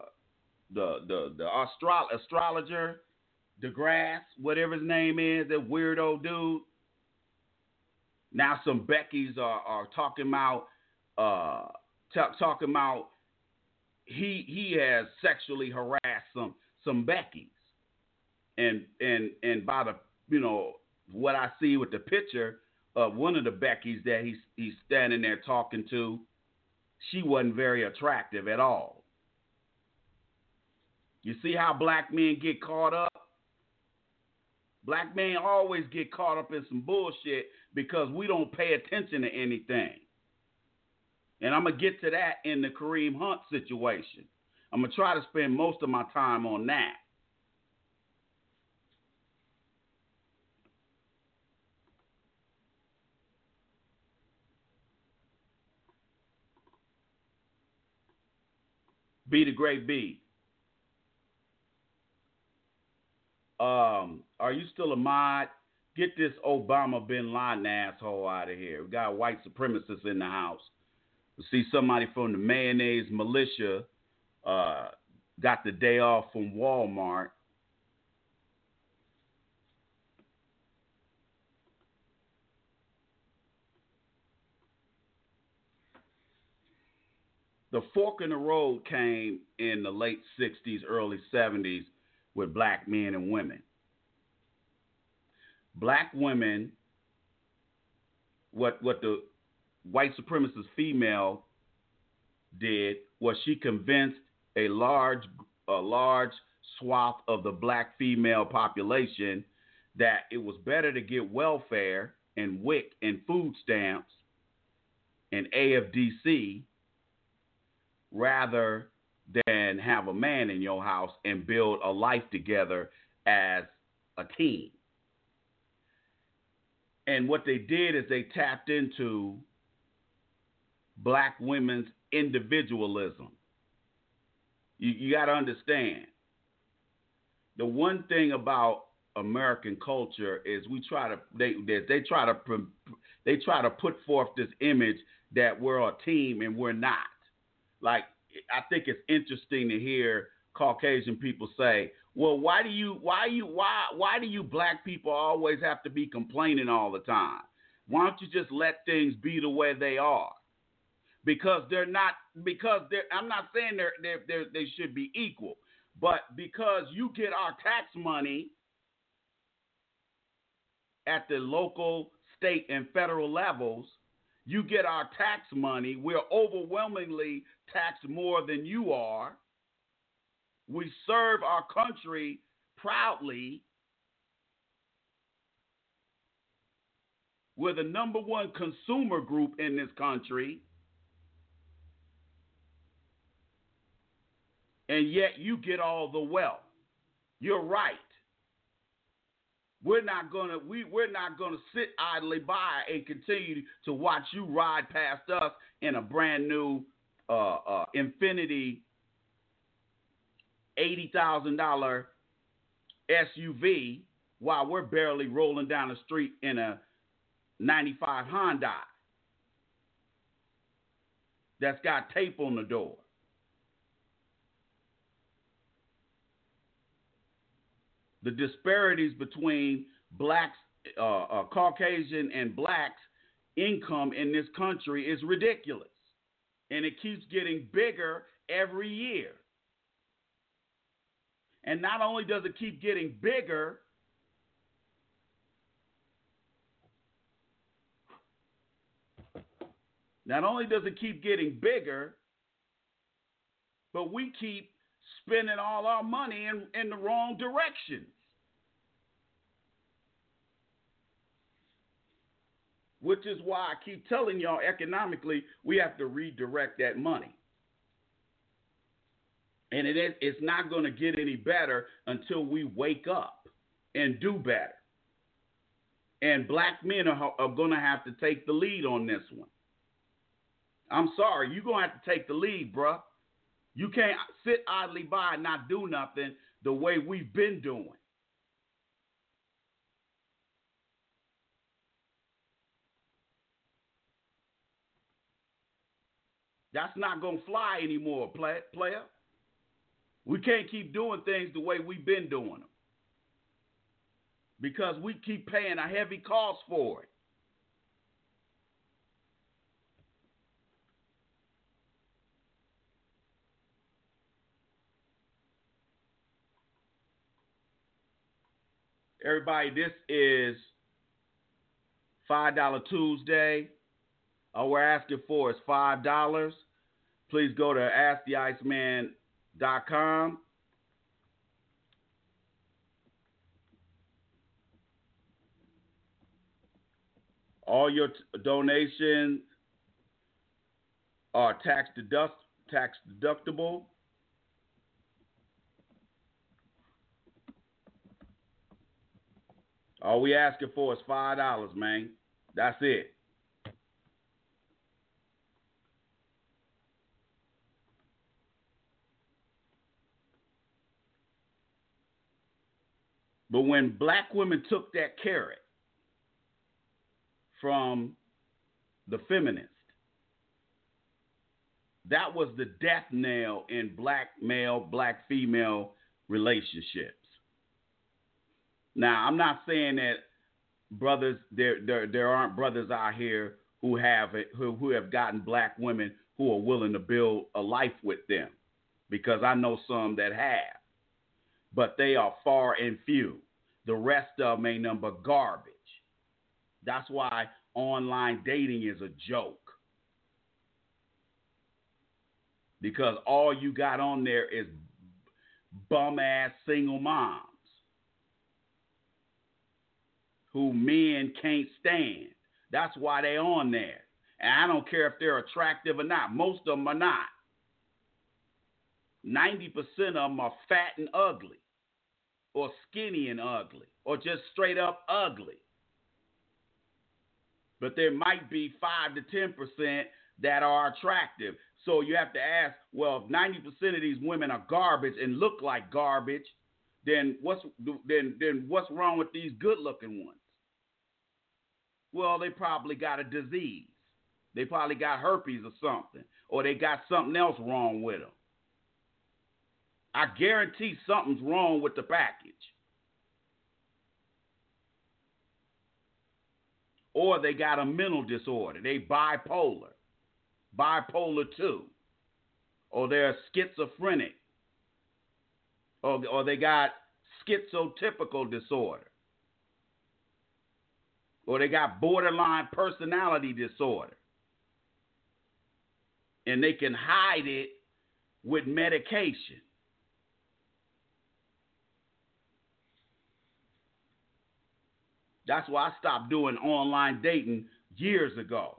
astrologer, DeGrasse, whatever his name is, that weirdo dude. Now some Beckys are talking about talking about he has sexually harassed some Beckys, and by the what I see with the picture of one of the Beckys that he's standing there talking to, she wasn't very attractive at all. You see how black men get caught up? Black men always get caught up in some bullshit because we don't pay attention to anything. And I'm going to get to that in the Kareem Hunt situation. I'm going to try to spend most of my time on that. B the Great B. Are you still a mod? Get this Obama bin Laden asshole out of here. We got white supremacists in the house. We see somebody from the mayonnaise militia got the day off from Walmart. The fork in the road came in the late 60s, early 70s with black men and women. Black women, what the white supremacist female did was she convinced a large swath of the black female population that it was better to get welfare and WIC and food stamps and AFDC rather than have a man in your house and build a life together as a team. And what they did is they tapped into black women's individualism. You got to understand, the one thing about American culture is they try to put forth this image that we're a team and we're not. Like, I think it's interesting to hear Caucasian people say, well, why do you black people always have to be complaining all the time? Why don't you just let things be the way they are? Because I'm not saying they should be equal, but because you get our tax money at the local, state, and federal levels, you get our tax money. We're overwhelmingly taxed more than you are. We serve our country proudly. We're the number one consumer group in this country. And yet you get all the wealth. You're right. We're not gonna sit idly by and continue to watch you ride past us in a brand new Infiniti $80,000 SUV while we're barely rolling down the street in a 95 Hyundai that's got tape on the door. The disparities between blacks, Caucasian and blacks income in this country is ridiculous. And it keeps getting bigger every year. And not only does it keep getting bigger, but we keep spending all our money in the wrong directions. Which is why I keep telling y'all economically, we have to redirect that money. And it's not going to get any better until we wake up and do better. And black men are going to have to take the lead on this one. I'm sorry, you're going to have to take the lead, bruh. You can't sit idly by and not do nothing the way we've been doing. That's not going to fly anymore, player. We can't keep doing things the way we've been doing them. Because we keep paying a heavy cost for it. Everybody, this is $5 Tuesday. All we're asking for is $5. Please go to AskTheIceman.com. All your donations are tax deductible. All we asking for is $5, man. That's it. But when black women took that carrot from the feminist, that was the death knell in black male, black female relationships. Now, I'm not saying that brothers, there aren't brothers out here who have gotten black women who are willing to build a life with them, because I know some that have, but they are far and few. The rest of them ain't nothing but garbage. That's why online dating is a joke, because all you got on there is bum ass single moms who men can't stand. That's why they on there. And I don't care if they're attractive or not. Most of them are not. 90% of them are fat and ugly, or skinny and ugly, or just straight up ugly. But there might be 5 to 10% that are attractive. So you have to ask, well, if 90% of these women are garbage and look like garbage, then what's wrong with these good-looking ones? Well, they probably got a disease. They probably got herpes or something, or they got something else wrong with them. I guarantee something's wrong with the package. Or they got a mental disorder. They bipolar 2, or they're schizophrenic, or they got schizotypical disorder, or they got borderline personality disorder, and they can hide it with medication. That's why I stopped doing online dating years ago.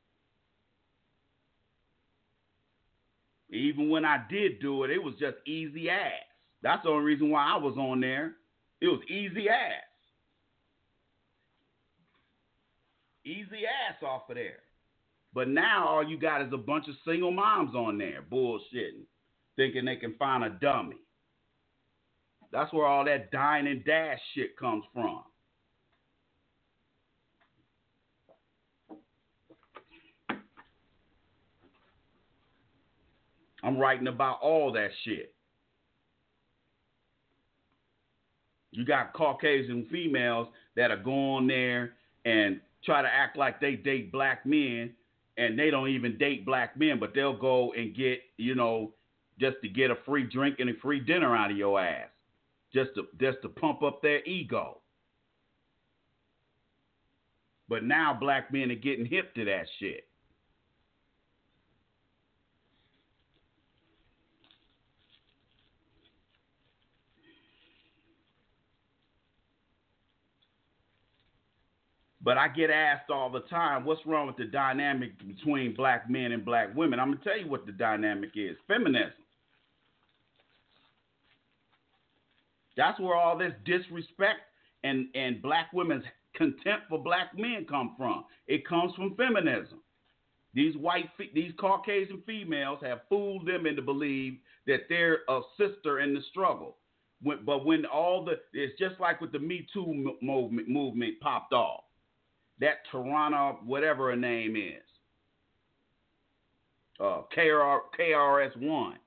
Even when I did do it, it was just easy ass. That's the only reason why I was on there. It was easy ass. Easy ass off of there. But now all you got is a bunch of single moms on there bullshitting, thinking they can find a dummy. That's where all that dine and dash shit comes from. I'm writing about all that shit. You got Caucasian females that'll go on there and try to act like they date black men, and they don't even date black men, but they'll go and get, just to get a free drink and a free dinner out of your ass, just to pump up their ego. But now black men are getting hip to that shit. But I get asked all the time, what's wrong with the dynamic between black men and black women? I'm going to tell you what the dynamic is. Feminism. That's where all this disrespect and black women's contempt for black men come from. It comes from feminism. These Caucasian females have fooled them into believe that they're a sister in the struggle. But when it's just like with the Me Too movement popped off. That Toronto, whatever her name is, KRS-One.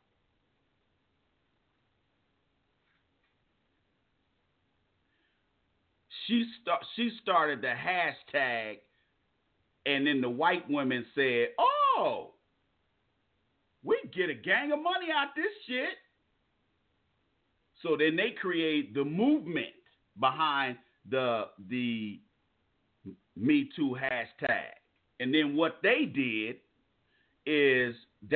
She started the hashtag, and then the white women said, "Oh, we get a gang of money out this shit." So then they create the movement behind the Me Too hashtag. And then what they did is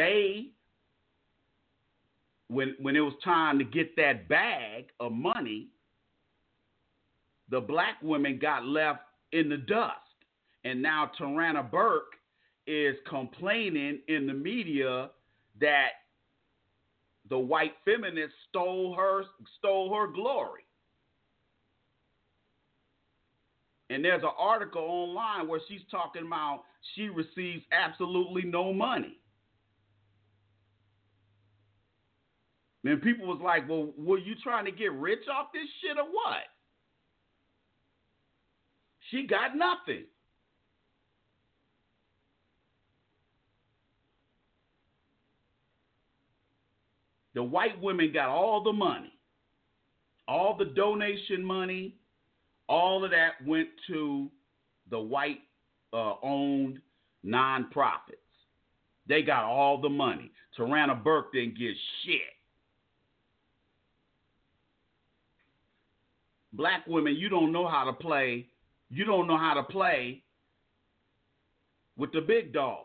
when it was time to get that bag of money, the black women got left in the dust. And now Tarana Burke is complaining in the media that the white feminists stole her glory. And there's an article online where she's talking about she receives absolutely no money. And people was like, well, were you trying to get rich off this shit or what? She got nothing. The white women got all the money, all the donation money. All of that went to the white-owned nonprofits. They got all the money. Tarana Burke didn't get shit. Black women, you don't know how to play. You don't know how to play with the big dogs.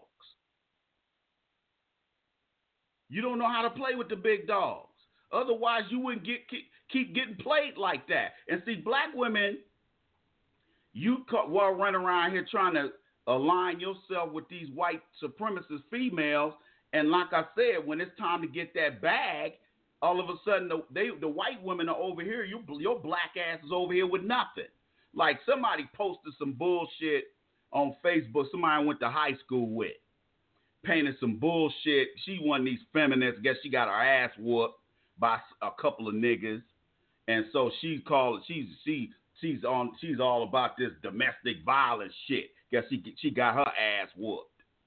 You don't know how to play with the big dogs. Otherwise, you wouldn't keep getting played like that. And see, black women, you run around here trying to align yourself with these white supremacist females, and like I said, when it's time to get that bag, all of a sudden the white women are over here. Your black ass is over here with nothing. Like somebody posted some bullshit on Facebook. Somebody I went to high school with painted some bullshit. She one of these feminists. Guess she got her ass whooped by a couple of niggas, and so she's all about this domestic violence shit. Guess she got her ass whooped.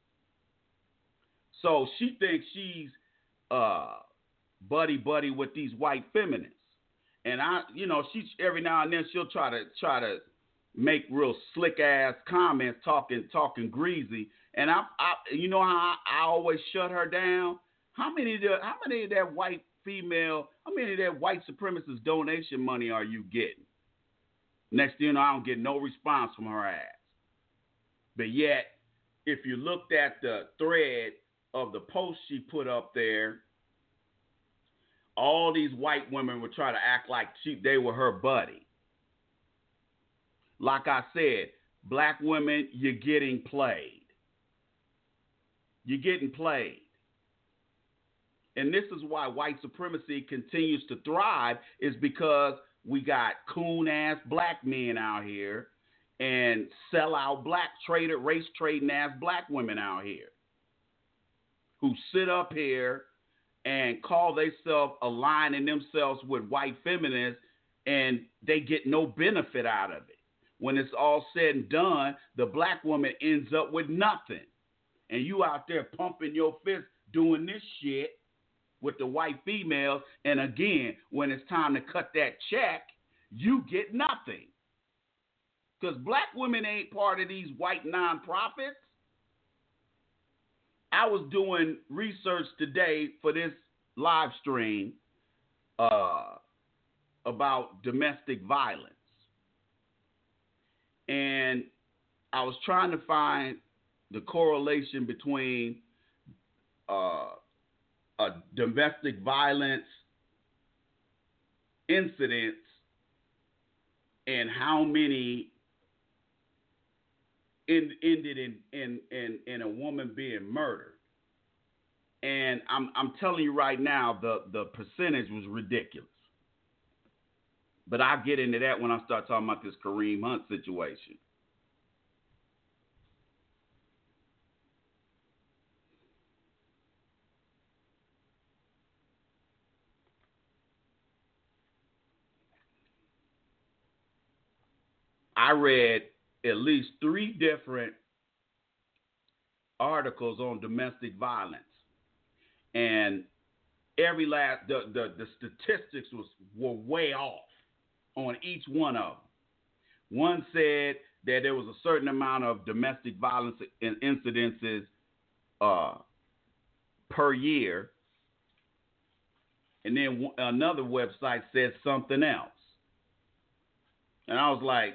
So she thinks she's buddy with these white feminists, and she's every now and then she'll try to make real slick ass comments, talking greasy, and I you know how I always shut her down. How many of that white supremacist donation money are you getting? Next thing you know, I don't get no response from her ass. But yet, if you looked at the thread of the post she put up there, all these white women would try to act like they were her buddy. like I said, black women, you're getting played. You're getting played. And this is why white supremacy continues to thrive, is because we got coon-ass black men out here and sell-out race trading ass black women out here who sit up here and call themselves aligning themselves with white feminists, and they get no benefit out of it. When it's all said and done, the black woman ends up with nothing. And you out there pumping your fist doing this shit with the white females, and again, when it's time to cut that check, you get nothing. Because black women ain't part of these white nonprofits. I was doing research today for this live stream about domestic violence. And I was trying to find the correlation between a domestic violence incidents and how many ended in a woman being murdered. And I'm telling you right now, the percentage was ridiculous. But I'll get into that when I start talking about this Kareem Hunt situation. I read at least 3 different articles on domestic violence, and every last the statistics were way off on each one of them. One said that there was a certain amount of domestic violence incidences per year, and then another website said something else. And I was like,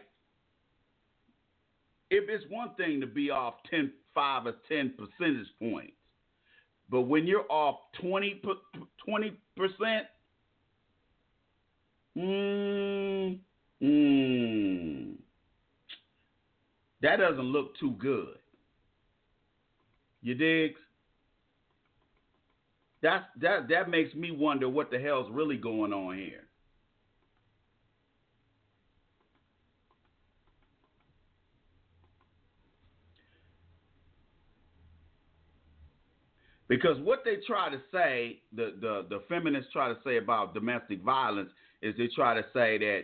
if it's one thing to be off 5 or 10 percentage points, but when you're off 20%, that doesn't look too good. You dig? That makes me wonder what the hell's really going on here. Because what they try to say, the feminists try to say about domestic violence, is they try to say that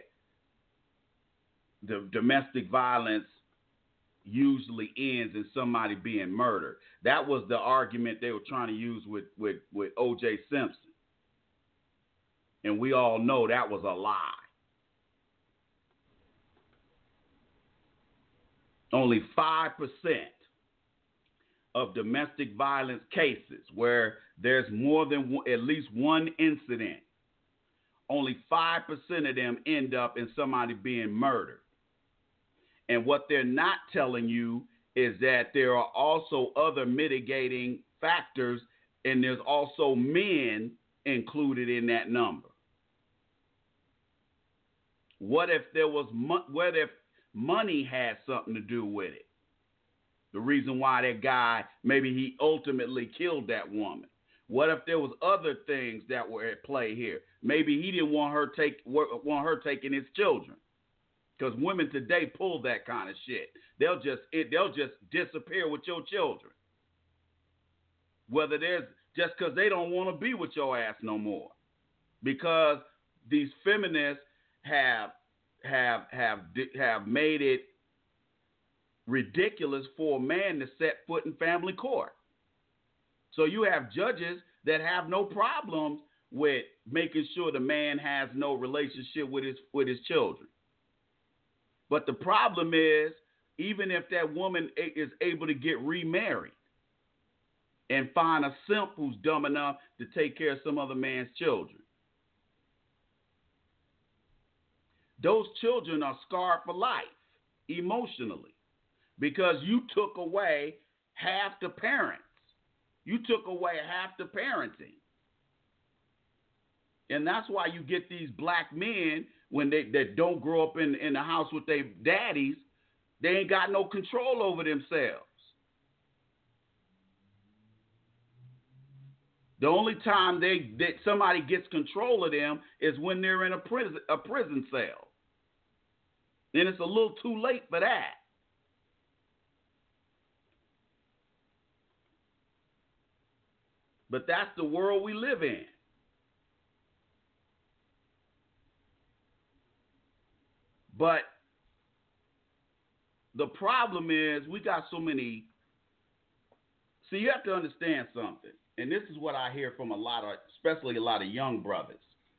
the domestic violence usually ends in somebody being murdered. That was the argument they were trying to use with O.J. Simpson. And we all know that was a lie. Only 5% of domestic violence cases where there's more than at least one incident, only 5% of them end up in somebody being murdered. And what they're not telling you is that there are also other mitigating factors, and there's also men included in that number. What if what if money had something to do with it? The reason why that guy, maybe he ultimately killed that woman. What if there was other things that were at play here? Maybe he didn't want her taking his children. Because women today pull that kind of shit. They'll just disappear with your children. Whether there's just because they don't want to be with your ass no more. Because these feminists have made it ridiculous for a man to set foot in family court. So you have judges that have no problems with making sure the man has no relationship with his children. But the problem is, even if that woman is able to get remarried and find a simp who's dumb enough to take care of some other man's children, those children are scarred for life emotionally because you took away half the parents. You took away half the parenting. And that's why you get these black men when they that don't grow up in the house with their daddies, they ain't got no control over themselves. The only time that somebody gets control of them is when they're in a prison cell. Then it's a little too late for that. But that's the world we live in. But the problem is we got so many. See, you have to understand something. And this is what I hear from especially a lot of young brothers.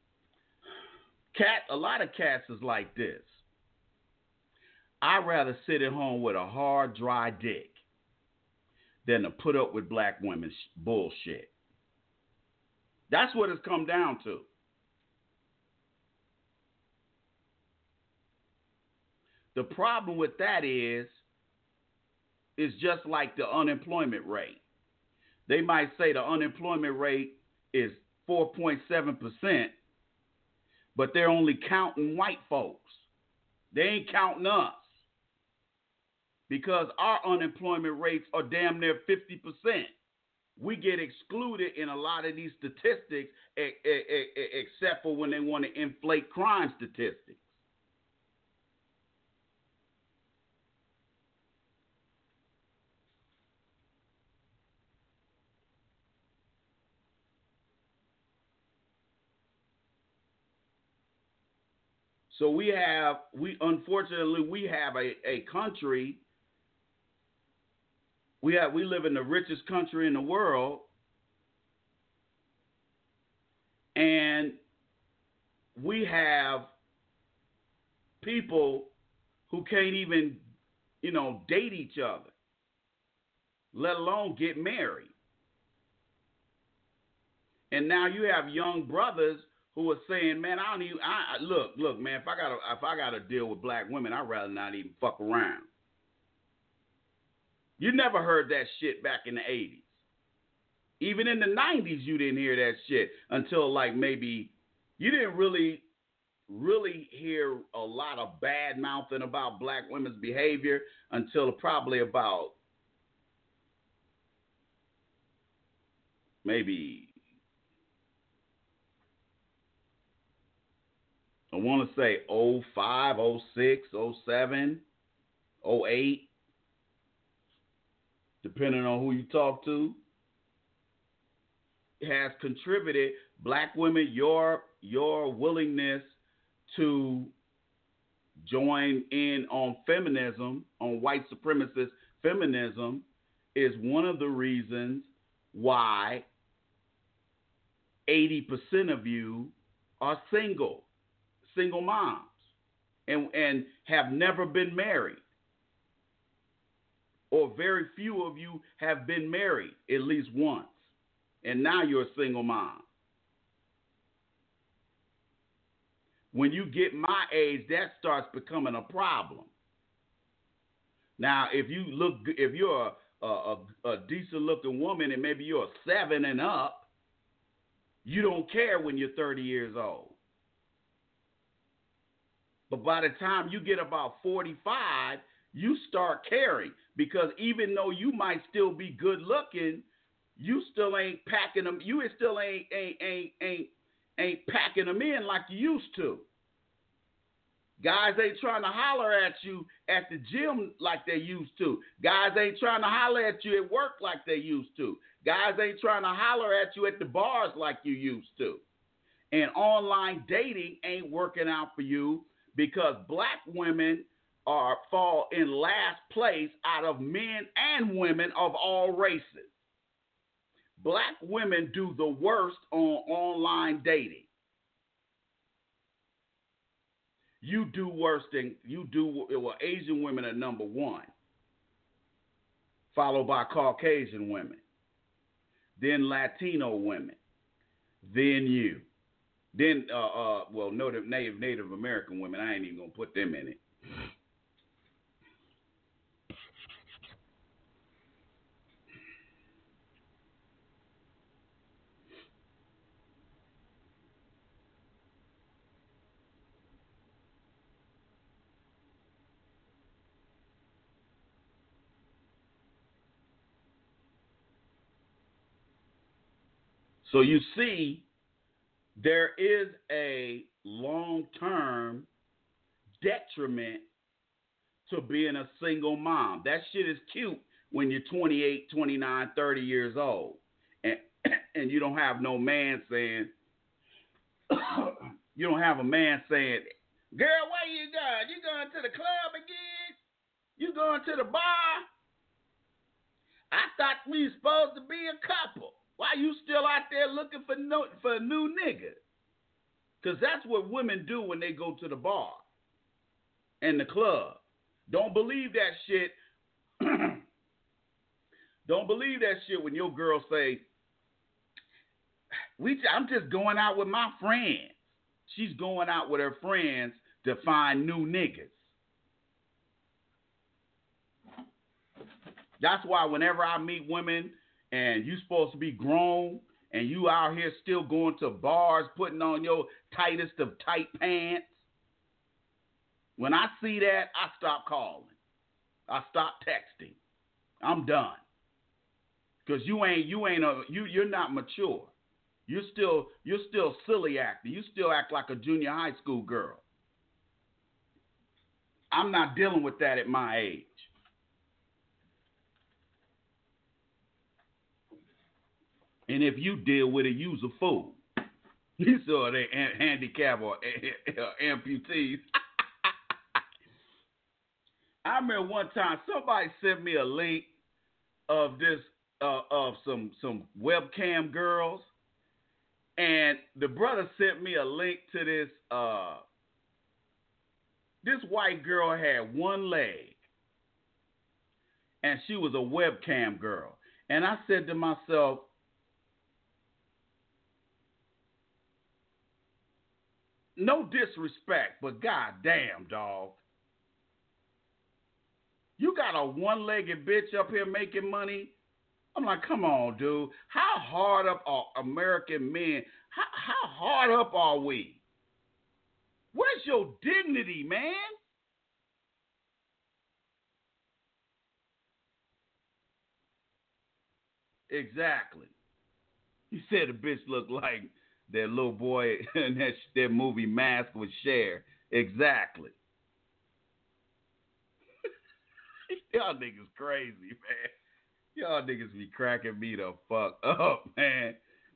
A lot of cats is like this. I'd rather sit at home with a hard, dry dick than to put up with black women's bullshit. That's what it's come down to. The problem with that is just like the unemployment rate. They might say the unemployment rate is 4.7%, but they're only counting white folks. They ain't counting us. Because our unemployment rates are damn near 50%. We get excluded in a lot of these statistics, except for when they want to inflate crime statistics. So we unfortunately have a country. We live in the richest country in the world, and we have people who can't even, date each other, let alone get married. And now you have young brothers who are saying, man, look, man, if I gotta deal with black women, I'd rather not even fuck around. You never heard that shit back in the 80s. Even in the 90s, you didn't hear that shit until like maybe you didn't really hear a lot of bad mouthing about black women's behavior until probably about maybe, I want to say 05, 06, 07, 08, depending on who you talk to, has contributed. Black women, your willingness to join in on feminism, on white supremacist feminism, is one of the reasons why 80% of you are single moms, and have never been married. Or very few of you have been married at least once, and now you're a single mom. When you get my age, that starts becoming a problem. Now, if you're a decent looking woman and maybe you're a 7 and up, you don't care when you're 30 years old. But by the time you get about 45, you start caring, because even though you might still be good looking, you still ain't packing them. You still ain't packing them in like you used to. Guys ain't trying to holler at you at the gym like they used to. Guys ain't trying to holler at you at work like they used to. Guys ain't trying to holler at you at the bars like you used to. And online dating ain't working out for you, because black women fall in last place out of men and women of all races. Black women do the worst on online dating. You do worse than you do. Well, Asian women are number one, followed by Caucasian women, then Latino women, then you, then Native American women. I ain't even gonna put them in it. So you see, there is a long-term detriment to being a single mom. That shit is cute when you're 28, 29, 30 years old. And and you don't have no man saying, you don't have a man saying, girl, where you going? You going to the club again? You going to the bar? I thought we were supposed to be a couple. Why you still out there looking for a new nigga? Because that's what women do when they go to the bar and the club. Don't believe that shit. Don't believe that shit when your girl say, I'm just going out with my friends. She's going out with her friends to find new niggas. That's why whenever I meet women and you supposed to be grown and you out here still going to bars, putting on your tightest of tight pants, when I see that, I stop calling. I stop texting. I'm done. Because you're not mature. You're still silly acting. You still act like a junior high school girl. I'm not dealing with that at my age. And if you deal with it, you's a fool. You saw they handicap or amputees. I remember one time somebody sent me a link of this of some webcam girls, and the brother sent me a link to this. This white girl had one leg, and she was a webcam girl. And I said to myself, no disrespect, but goddamn, dog. You got a one-legged bitch up here making money? I'm like, come on, dude. How hard up are American men? How hard up are we? Where's your dignity, man? Exactly. He said the bitch looked like that little boy in that movie Mask with Cher. Exactly. Y'all niggas crazy, man. Y'all niggas be cracking me the fuck up, man.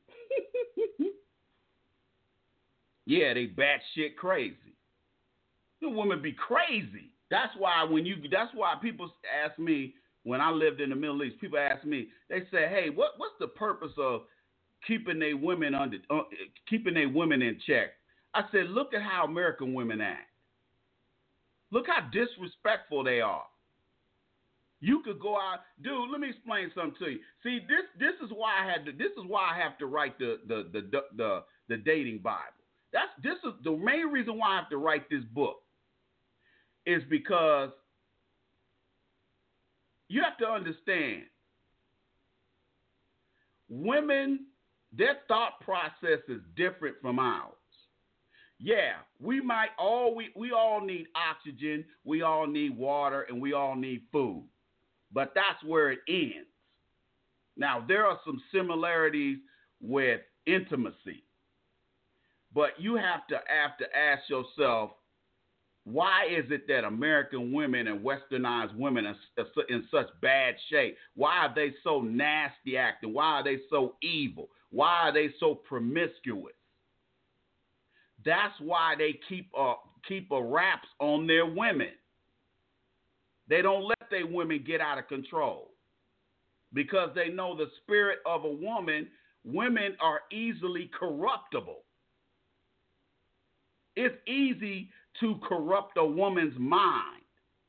Yeah, they batshit crazy. The women be crazy. That's why people ask me when I lived in the Middle East. People ask me, they say, "Hey, what's the purpose of keeping their women in check?" I said, "Look at how American women act. Look how disrespectful they are. You could go out, dude. Let me explain something to you. See, this is why I have to write the dating Bible. This is the main reason why I have to write this book. Is because you have to understand, women, their thought process is different from ours. Yeah, we all need oxygen, we all need water, and we all need food. But that's where it ends. Now, there are some similarities with intimacy. But you have to ask yourself, why is it that American women and westernized women are in such bad shape? Why are they so nasty acting? Why are they so evil? Why are they so promiscuous? That's why they keep a wraps on their women. They don't let their women get out of control because they know the spirit of a woman. Women are easily corruptible. It's easy to corrupt a woman's mind.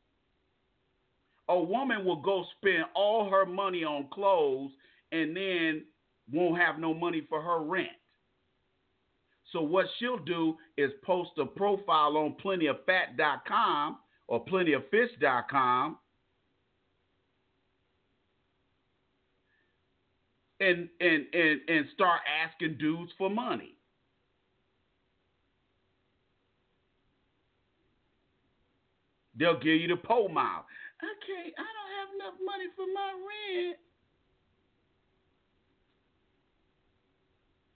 A woman will go spend all her money on clothes and then won't have no money for her rent. So what she'll do is post a profile on plentyofat.com or plentyoffish.com and start asking dudes for money. They'll give you the pole mile. Okay, I don't have enough money for my rent.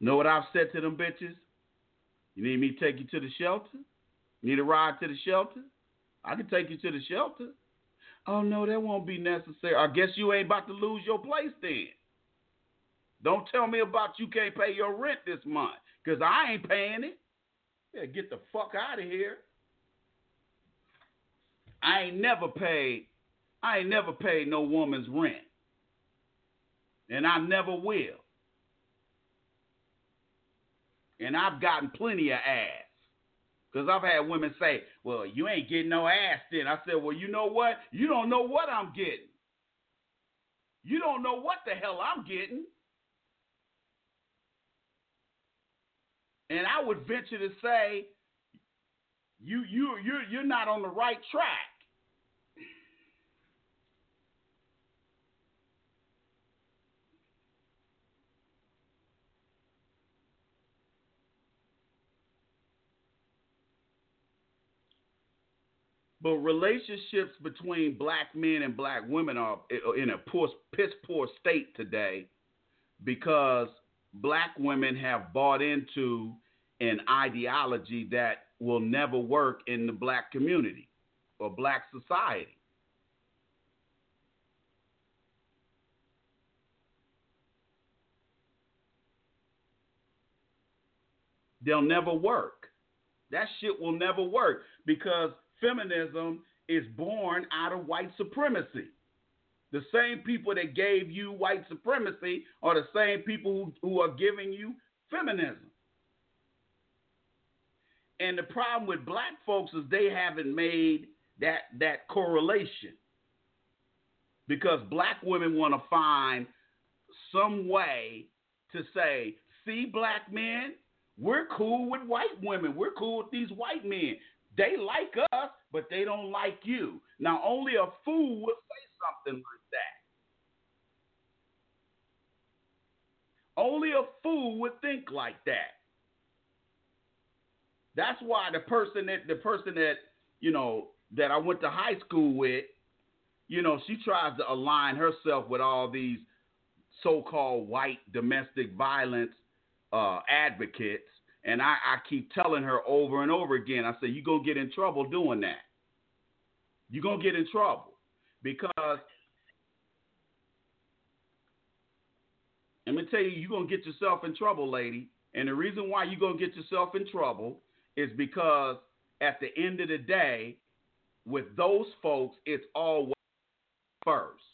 Know what I've said to them bitches? You need me to take you to the shelter? You need a ride to the shelter? I can take you to the shelter. Oh, no, that won't be necessary. I guess you ain't about to lose your place then. Don't tell me about you can't pay your rent this month, because I ain't paying it. Yeah, get the fuck out of here. I ain't never paid no woman's rent. And I never will. And I've gotten plenty of ass. Because I've had women say, well, you ain't getting no ass then. I said, well, you know what? You don't know what I'm getting. You don't know what the hell I'm getting. And I would venture to say, you're not on the right track. But relationships between black men and black women are in a piss poor state today because black women have bought into an ideology that will never work in the black community or black society. They'll never work. That shit will never work because feminism is born out of white supremacy. The same people that gave you white supremacy are the same people who are giving you feminism. And the problem with black folks is they haven't made that correlation. Because black women want to find some way to say, see, black men, we're cool with white women. We're cool with these white men. They like us, but they don't like you. Now, only a fool would say something like that. Only a fool would think like that. That's why the person that that I went to high school with, she tries to align herself with all these so-called white domestic violence advocates, and I keep telling her over and over again, I say, you're going to get in trouble doing that. You're going to get in trouble because, let me tell you, you're going to get yourself in trouble, lady. And the reason why you're going to get yourself in trouble is because at the end of the day, with those folks, it's always first.